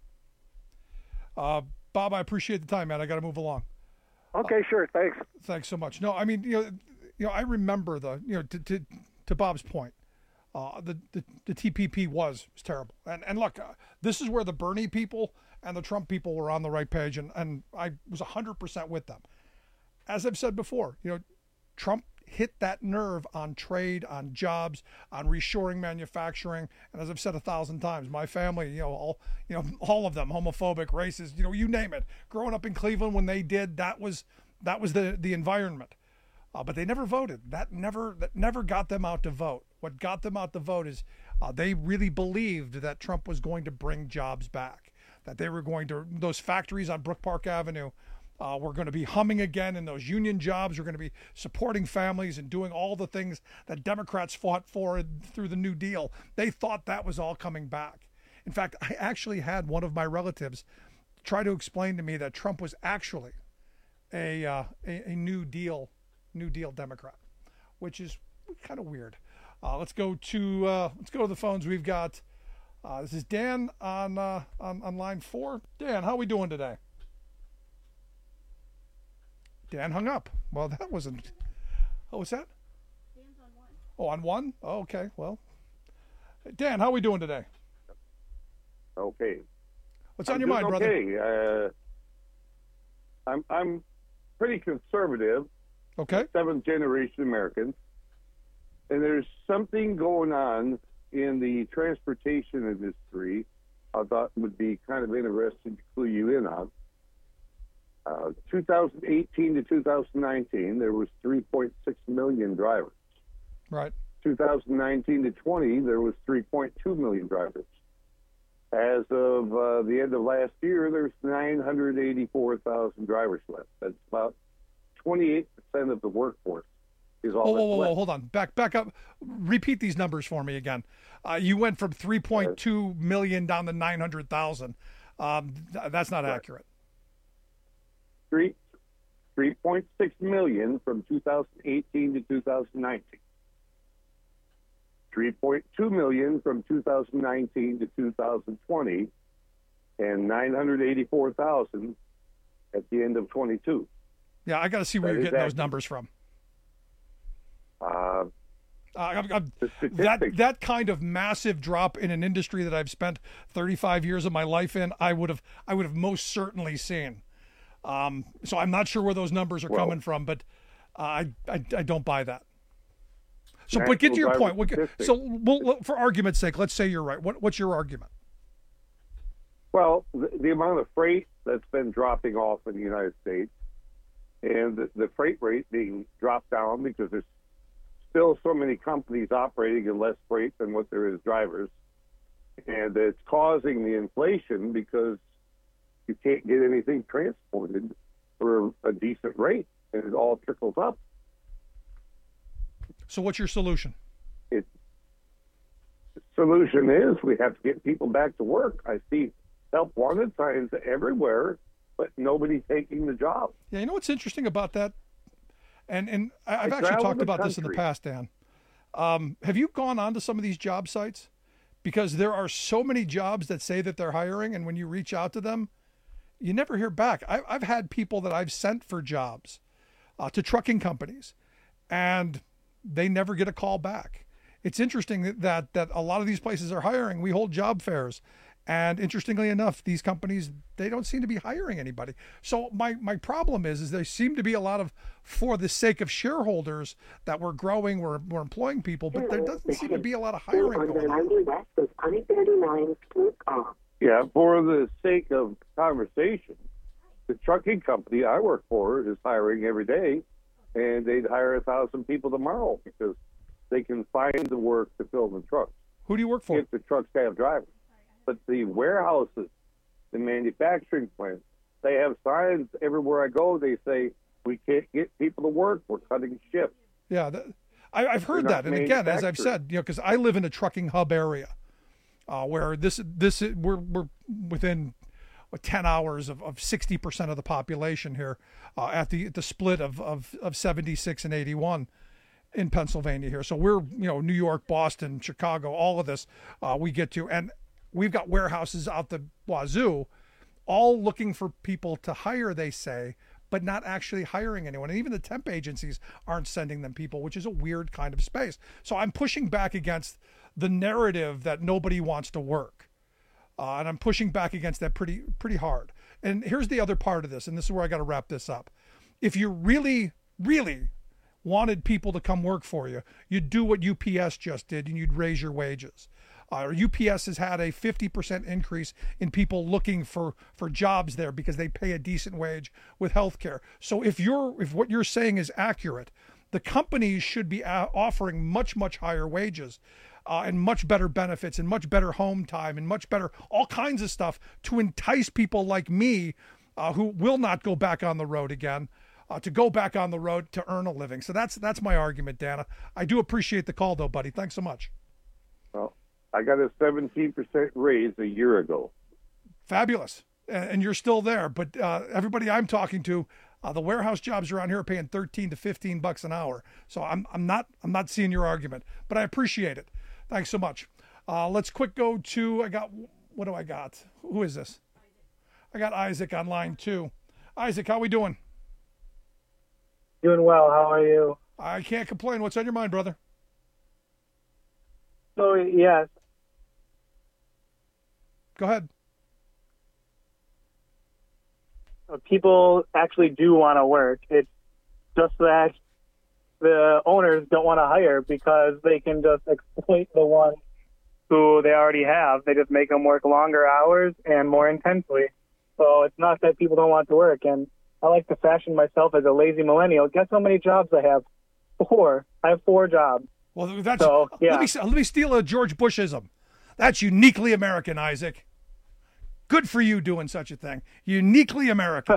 Uh, Bob, I appreciate the time, man. I got to move along. Okay, uh, sure, thanks. Thanks so much. No, I mean, you know, you know, I remember the, you know, to to, to Bob's point, uh, the, the the T P P was was terrible, and and look, uh, this is where the Bernie people and the Trump people were on the right page, and and I was a hundred percent with them. As I've said before, you know, Trump hit that nerve on trade, on jobs, on reshoring manufacturing, and as I've said a thousand times, my family, you know, all you know, all of them, homophobic, racist, you know, you name it. Growing up in Cleveland, when they did, that was that was the the environment. Uh, but they never voted. That never that never got them out to vote. What got them out to vote is uh, they really believed that Trump was going to bring jobs back, that they were going to, those factories on Brook Park Avenue uh, were going to be humming again, and those union jobs were going to be supporting families and doing all the things that Democrats fought for through the New Deal. They thought that was all coming back. In fact, I actually had one of my relatives try to explain to me that Trump was actually a uh, a, a New Deal New Deal Democrat, which is kind of weird. Uh, let's go to uh, let's go to the phones. We've got uh, this is Dan on, uh, on on line four. Dan, how are we doing today? Dan hung up. Well, that wasn't. Oh, what's that? Dan's on one. Oh, on one? Oh, okay. Well, Dan, how are we doing today? Okay. What's on I'm your mind, brother? Okay. Uh, I'm I'm pretty conservative. Okay. Seventh generation American. And there's something going on in the transportation industry I thought would be kind of interesting to clue you in on. Uh, two thousand eighteen to two thousand nineteen, there was three point six million drivers. Right. two thousand nineteen to twenty, there was three point two million drivers. As of uh, the end of last year, there's nine hundred eighty-four thousand drivers left. That's about twenty-eight percent of the workforce is all whoa, whoa, whoa, left. whoa, hold on. Back back up. Repeat these numbers for me again. Uh, you went from three point two million down to nine hundred thousand. Um, th- that's not right. accurate. Three, three point six million from two thousand eighteen to two thousand nineteen. three point two million from two thousand nineteen to two thousand twenty, and nine hundred eighty-four thousand at the end of twenty-two. Yeah, I got to see where That you're is getting those accurate. numbers from. Uh, Uh, I'm, I'm, the that statistics. that kind of massive drop in an industry that I've spent thirty-five years of my life in, I would have I would have most certainly seen. Um, so I'm not sure where those numbers are Well- coming from, but I, I, I don't buy that. So, National but get to your driver point. What, statistics. so, we'll, for argument's sake, let's say you're right. What, what's your argument? Well, the, the amount of freight that's been dropping off in the United States, and the, the freight rate being dropped down because there's still so many companies operating in less freight than what there is drivers, and it's causing the inflation because you can't get anything transported for a decent rate, and it all trickles up. So what's your solution? It, the solution is we have to get people back to work. I see help wanted signs everywhere, but nobody's taking the job. Yeah, you know what's interesting about that? And and I- I've I actually travel talked the about this in the country. past, Dan. Um, have you gone on to some of these job sites? Because there are so many jobs that say that they're hiring, and when you reach out to them, you never hear back. I, I've had people that I've sent for jobs uh, to trucking companies, and they never get a call back. It's interesting that, that that a lot of these places are hiring. We hold job fairs, and interestingly enough, these companies, they don't seem to be hiring anybody. So my my problem is is there seem to be a lot of, for the sake of shareholders, that we're growing, we're we're employing people, but there doesn't seem to be a lot of hiring going on. Yeah, for the sake of conversation, the trucking company I work for is hiring every day, and they'd hire a thousand people tomorrow because they can find the work to fill the trucks. Who do you work for? If the trucks have drivers. But the warehouses, the manufacturing plants, they have signs everywhere I go. They say, we can't get people to work. We're cutting shifts. Yeah, that, I, I've heard They're not that, and again, as I've manufactured. said, you know, because I live in a trucking hub area, uh, where this this we're we're within what, ten hours of of sixty percent of the population here, uh, at the the split of of of seventy-six and eighty-one in Pennsylvania here. So we're, you know, New York, Boston, Chicago, all of this uh, we get to, and we've got warehouses out the wazoo, all looking for people to hire, they say, but not actually hiring anyone. And even the temp agencies aren't sending them people, which is a weird kind of space. So I'm pushing back against the narrative that nobody wants to work. Uh, and I'm pushing back against that pretty, pretty hard. And here's the other part of this, and this is where I got to wrap this up. If you really, really wanted people to come work for you, you'd do what U P S just did, and you'd raise your wages. Uh, U P S has had a fifty percent increase in people looking for, for jobs there because they pay a decent wage with health care. So if you're if what you're saying is accurate, the companies should be a- offering much, much higher wages uh, and much better benefits and much better home time and much better all kinds of stuff to entice people like me uh, who will not go back on the road again, uh, to go back on the road to earn a living. So that's that's my argument, Dana. I do appreciate the call, though, buddy. Thanks so much. Well, I got a seventeen percent raise a year ago. Fabulous. And and you're still there. But uh, everybody I'm talking to, uh, the warehouse jobs around here are paying thirteen to fifteen bucks an hour. So I'm I'm not I'm not seeing your argument, but I appreciate it. Thanks so much. Uh, let's quick go to, I got, what do I got? Who is this? I got Isaac on line two. Isaac, how we doing? Doing well. How are you? I can't complain. What's on your mind, brother? So, yes. Go ahead. People actually do want to work. It's just that the owners don't want to hire because they can just exploit the ones who they already have. They just make them work longer hours and more intensely. So it's not that people don't want to work. And I like to fashion myself as a lazy millennial. Guess how many jobs I have? Four. I have four jobs. Well, that's so, yeah. let me let me steal a George Bushism. That's uniquely American, Isaac. Good for you doing such a thing. Uniquely American.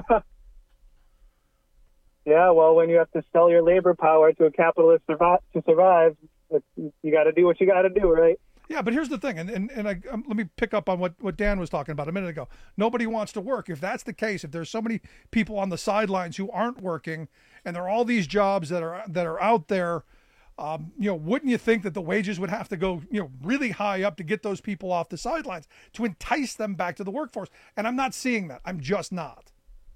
Yeah, well, when you have to sell your labor power to a capitalist survive, to survive, you got to do what you got to do, right? Yeah, but here's the thing, and and, and I, um, let me pick up on what, what Dan was talking about a minute ago. Nobody wants to work. If that's the case, if there's so many people on the sidelines who aren't working, and there are all these jobs that are that are out there, um, you know, wouldn't you think that the wages would have to go, you know, really high up to get those people off the sidelines to entice them back to the workforce? And I'm not seeing that. I'm just not.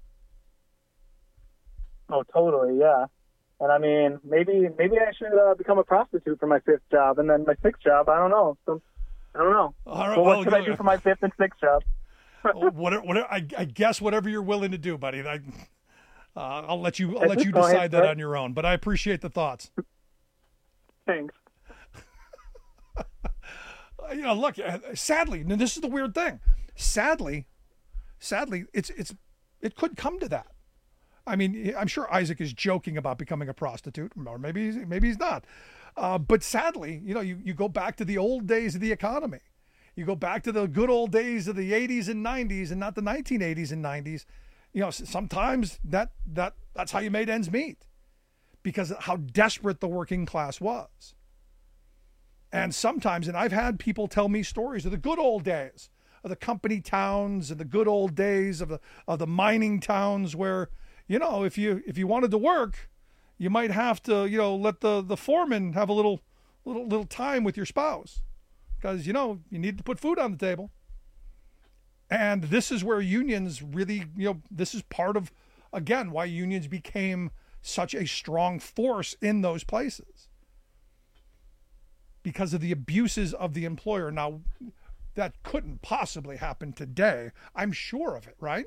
Oh, totally, yeah. And I mean, maybe maybe I should uh, become a prostitute for my fifth job, and then my sixth job, I don't know. So, I don't know. All right, well, well, what should I do for my fifth and sixth job? whatever, whatever, I, I guess whatever you're willing to do, buddy. I, Uh, I'll let you I'll let you decide that on your own, but I appreciate the thoughts. Thanks. You know, look, sadly, and this is the weird thing. Sadly, sadly, it's it's it could come to that. I mean, I'm sure Isaac is joking about becoming a prostitute, or maybe he's, maybe he's not. Uh, but sadly, you know, you, you go back to the old days of the economy. You go back to the good old days of the eighties and nineties, and not the nineteen eighties and nineties. You know, sometimes that that that's how you made ends meet, because of how desperate the working class was. And sometimes, and I've had people tell me stories of the good old days of the company towns and the good old days of the of the mining towns where, you know, if you if you wanted to work, you might have to, you know, let the, the foreman have a little little little time with your spouse, because, you know, you need to put food on the table. And this is where unions really, you know, this is part of, again, why unions became such a strong force in those places, because of the abuses of the employer. Now, that couldn't possibly happen today. I'm sure of it, right?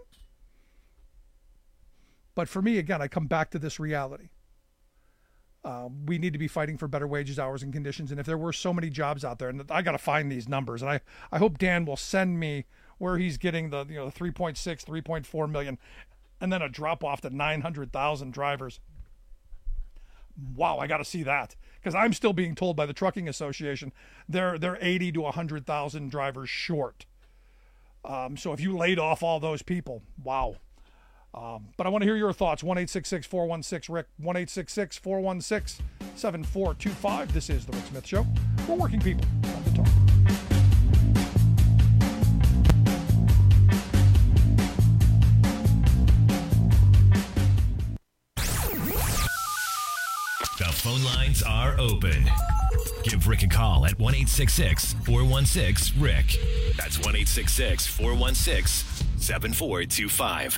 But for me, again, I come back to this reality. Uh, we need to be fighting for better wages, hours, and conditions. And if there were so many jobs out there, and I got to find these numbers, and I, I hope Dan will send me where he's getting the, you know, three point six, three point four million, and then a drop off to nine hundred thousand drivers. Wow, I got to see that, because I'm still being told by the Trucking Association they're they're eighty to one hundred thousand drivers short. Um, so if you laid off all those people, wow. Um, but I want to hear your thoughts. one eight six six, four one six, R I C, one eight six six, four one six, seven four two five. This is The Rick Smith Show. We're working people. Time to talk. The phone lines are open. Give Rick a call at one eight six six, four one six, R I C. That's one eight six six, four one six, seven four two five.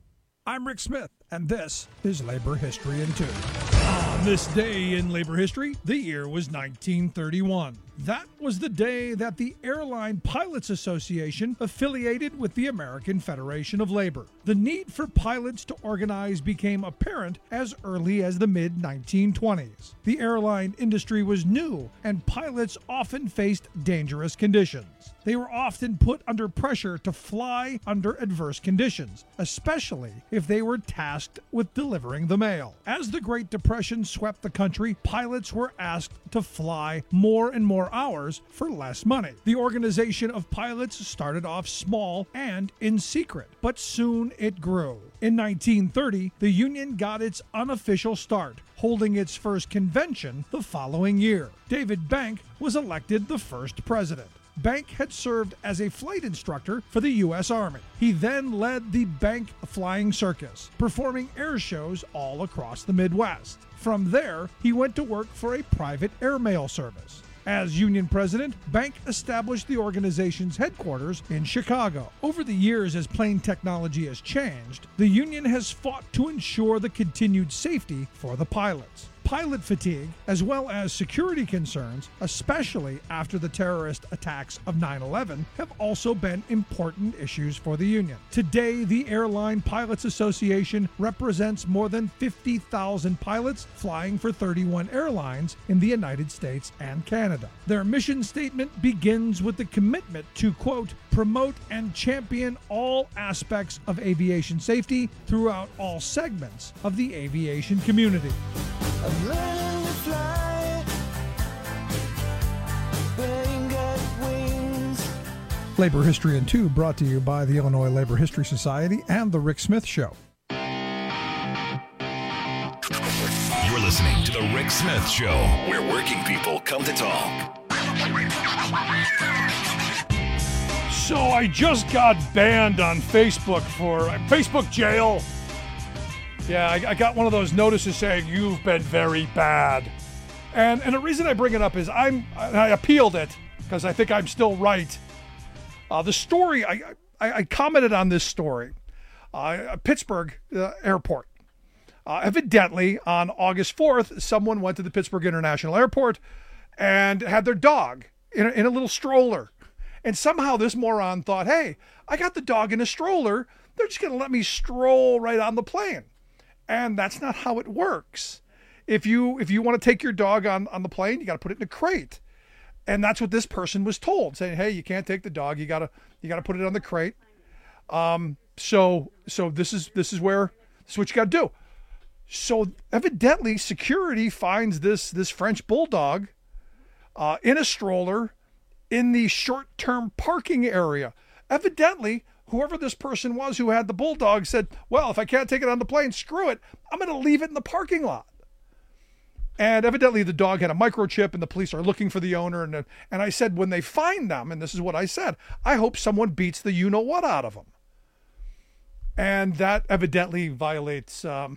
I'm Rick Smith, and this is Labor History in Two. On this day in labor history, the year was nineteen thirty-one. That was the day that the Airline Pilots Association affiliated with the American Federation of Labor. The need for pilots to organize became apparent as early as the mid nineteen twenties. The airline industry was new, and pilots often faced dangerous conditions. They were often put under pressure to fly under adverse conditions, especially if they were tasked with delivering the mail. As the Great Depression swept the country, pilots were asked to fly more and more hours for less money. The organization of pilots started off small and in secret, but soon it grew. In nineteen thirty, the union got its unofficial start, holding its first convention the following year. David Bank was elected the first president. Bank had served as a flight instructor for the U S Army. He then led the Bank Flying Circus, performing air shows all across the Midwest. From there, he went to work for a private airmail service. As union president, Bank established the organization's headquarters in Chicago. Over the years, as plane technology has changed, the union has fought to ensure the continued safety for the pilots. Pilot fatigue, as well as security concerns, especially after the terrorist attacks of nine eleven, have also been important issues for the union. Today, the Airline Pilots Association represents more than fifty thousand pilots flying for thirty-one airlines in the United States and Canada. Their mission statement begins with the commitment to, quote, promote and champion all aspects of aviation safety throughout all segments of the aviation community. I'm learning to fly, but I ain't got wings. Labor History in Two, brought to you by the Illinois Labor History Society and The Rick Smith Show. You're listening to The Rick Smith Show, where working people come to talk. So I just got banned on Facebook for uh, Facebook jail. Yeah, I, I got one of those notices saying you've been very bad. And and the reason I bring it up is I'm I appealed it because I think I'm still right. Uh, the story, I, I, I commented on this story. Uh, Pittsburgh uh, Airport. Uh, evidently, on August fourth, someone went to the Pittsburgh International Airport and had their dog in a, in a little stroller. And somehow this moron thought, hey, I got the dog in a stroller. They're just going to let me stroll right on the plane. And that's not how it works. If you if you want to take your dog on, on the plane, you got to put it in a crate. And that's what this person was told, saying, hey, you can't take the dog. You got to you got to put it on the crate. Um, so so this is this is where this is what you got to do. So evidently security finds this this French bulldog uh, in a stroller in the short-term parking area. Evidently, whoever this person was who had the bulldog said, well, if I can't take it on the plane, screw it. I'm going to leave it in the parking lot. And evidently the dog had a microchip and the police are looking for the owner. And, and I said, when they find them, and this is what I said, I hope someone beats the you-know-what out of them. And that evidently violates, um,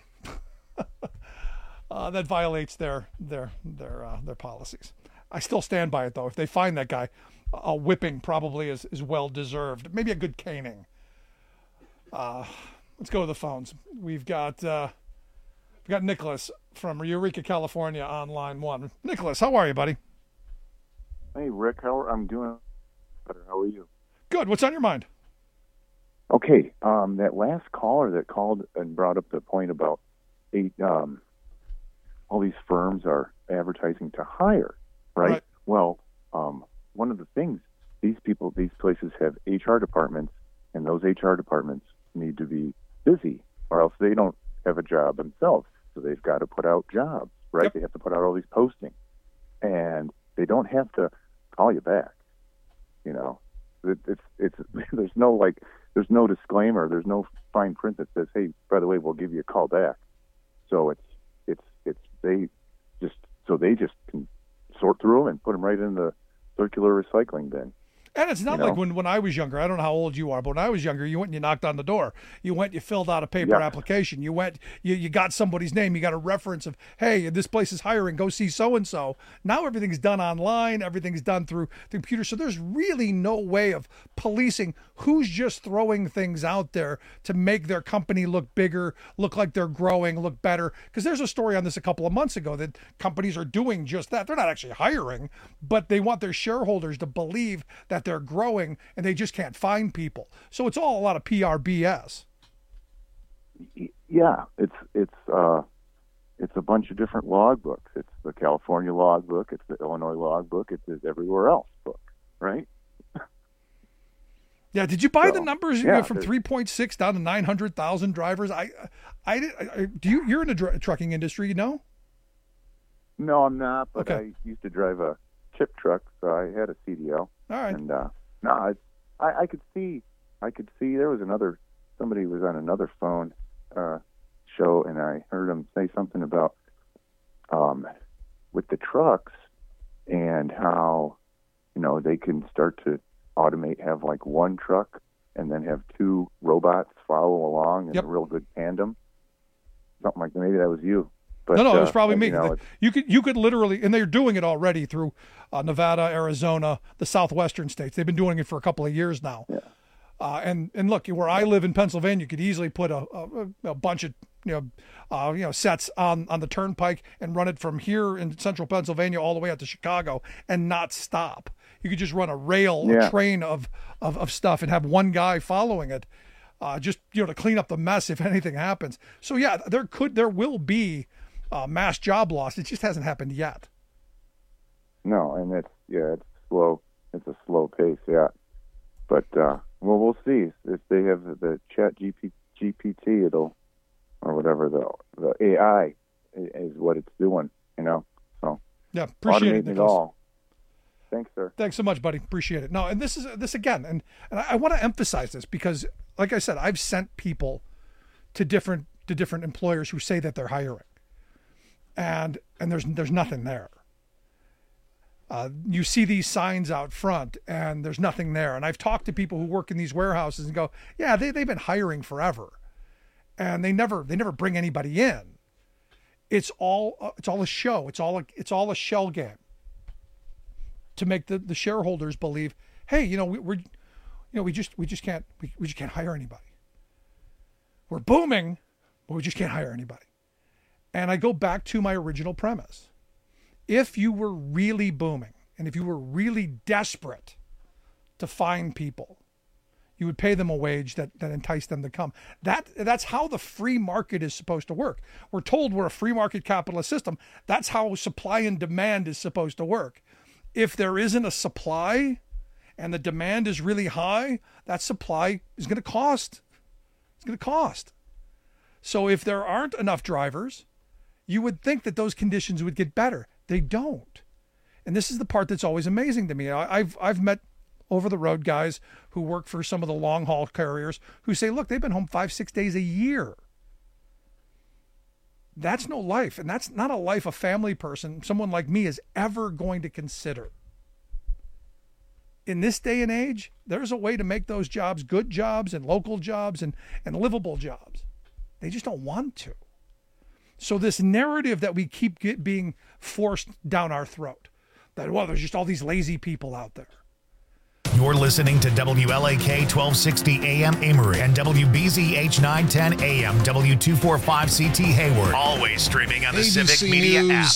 uh, that violates their, their, their, uh, their policies. I still stand by it though. If they find that guy, a whipping probably is, is well deserved. Maybe a good caning. Uh, let's go to the phones. We've got, uh, we've got Nicholas from Eureka, California on line one. Nicholas, how are you, buddy? Hey, Rick, how are, I'm doing better. How are you? Good. What's on your mind? Okay. Um, that last caller that called and brought up the point about eight, um, all these firms are advertising to hire, right? right. Well, um, one of the things, these people, these places have H R departments, and those H R departments need to be busy, or else they don't have a job themselves. So they've got to put out jobs, right? Yep. They have to put out all these postings, and they don't have to call you back. You know, it, it's it's there's no like there's no disclaimer, there's no fine print that says, hey, by the way, we'll give you a call back. So it's it's it's they just so they just can sort through them and put them right in the circular recycling bin. And it's not you know? like when, when I was younger. I don't know how old you are, but when I was younger, you went and you knocked on the door. You went, you filled out a paper Yeah. application. You went, you, you got somebody's name. You got a reference of, hey, this place is hiring. Go see so-and-so. Now everything's done online. Everything's done through the computer. So there's really no way of policing who's just throwing things out there to make their company look bigger, look like they're growing, look better. Because there's a story on this a couple of months ago that companies are doing just that. They're not actually hiring, but they want their shareholders to believe that they're growing and they just can't find people. So it's all a lot of P R B S. Yeah, it's it's uh, it's a bunch of different logbooks. It's the California logbook, it's the Illinois logbook, it's the everywhere else book, right? Yeah, did you buy So, the numbers you yeah, know, from there's- three point six down to nine hundred thousand drivers? I, I, I, I do you? You're in the dr- trucking industry, you know? No, I'm not, but Okay. I used to drive a chip truck, so I had a C D L. All right. And uh, no, I, I, I could see, I could see there was another, somebody was on another phone uh, show, and I heard him say something about um, with the trucks and how, you know, they can start to automate, have like one truck and then have two robots follow along in Yep. a real good tandem. Something like that. Maybe that was you. But, no, no, it was uh, probably you me. know, The- it's- you could, you could literally, and they're doing it already through uh, Nevada, Arizona, the southwestern states. They've been doing it for a couple of years now. Yeah. Uh, and and look, where I live in Pennsylvania, you could easily put a, a, a bunch of you know uh, you know sets on on the turnpike and run it from here in central Pennsylvania all the way out to Chicago and not stop. You could just run a rail, Yeah. a train of, of of stuff, and have one guy following it, uh, just you know to clean up the mess if anything happens. So yeah, there could there will be uh, mass job loss. It just hasn't happened yet. No, and it's yeah, it's slow. It's a slow pace, yeah. But uh, well, we'll see if they have the Chat G P, G P T. It'll or whatever the the A I is what it's doing. You know, so Yeah, appreciate it, automating it Nicholas. all. Thanks, sir. Thanks so much, buddy. Appreciate it. No, and this is this again, and and I, I want to emphasize this because, like I said, I've sent people to different to different employers who say that they're hiring, and and there's there's nothing there. Uh, you see these signs out front, and there's nothing there. And I've talked to people who work in these warehouses and go, yeah, they they've been hiring forever, and they never they never bring anybody in. It's all uh, it's all a show. It's all a, it's all a shell game to make the, the shareholders believe, hey, you know, we, we're, you know, we just we just can't we, we just can't hire anybody. We're booming, but we just can't hire anybody. And I go back to my original premise. If you were really booming and if you were really desperate to find people, You would pay them a wage that, that enticed them to come. That That's how the free market is supposed to work. We're told we're a free market capitalist system. That's how supply and demand is supposed to work. If there isn't a supply and the demand is really high, that supply is going to cost. It's going to cost. So if there aren't enough drivers, you would think that those conditions would get better. They don't. And this is the part that's always amazing to me. I, I've I've met over-the-road guys who work for some of the long-haul carriers who say, look, they've been home five, six days a year. That's no life, and that's not a life a family person, someone like me, is ever going to consider. In this day and age, there's a way to make those jobs good jobs and local jobs and, and livable jobs. They just don't want to. So this narrative that we keep get, being forced down our throat, that, well, there's just all these lazy people out there. You're listening to W L A K twelve sixty A M Amory and W B Z H nine ten A M W two forty-five C T Hayward. Always streaming on the A B C Civic Media News. app.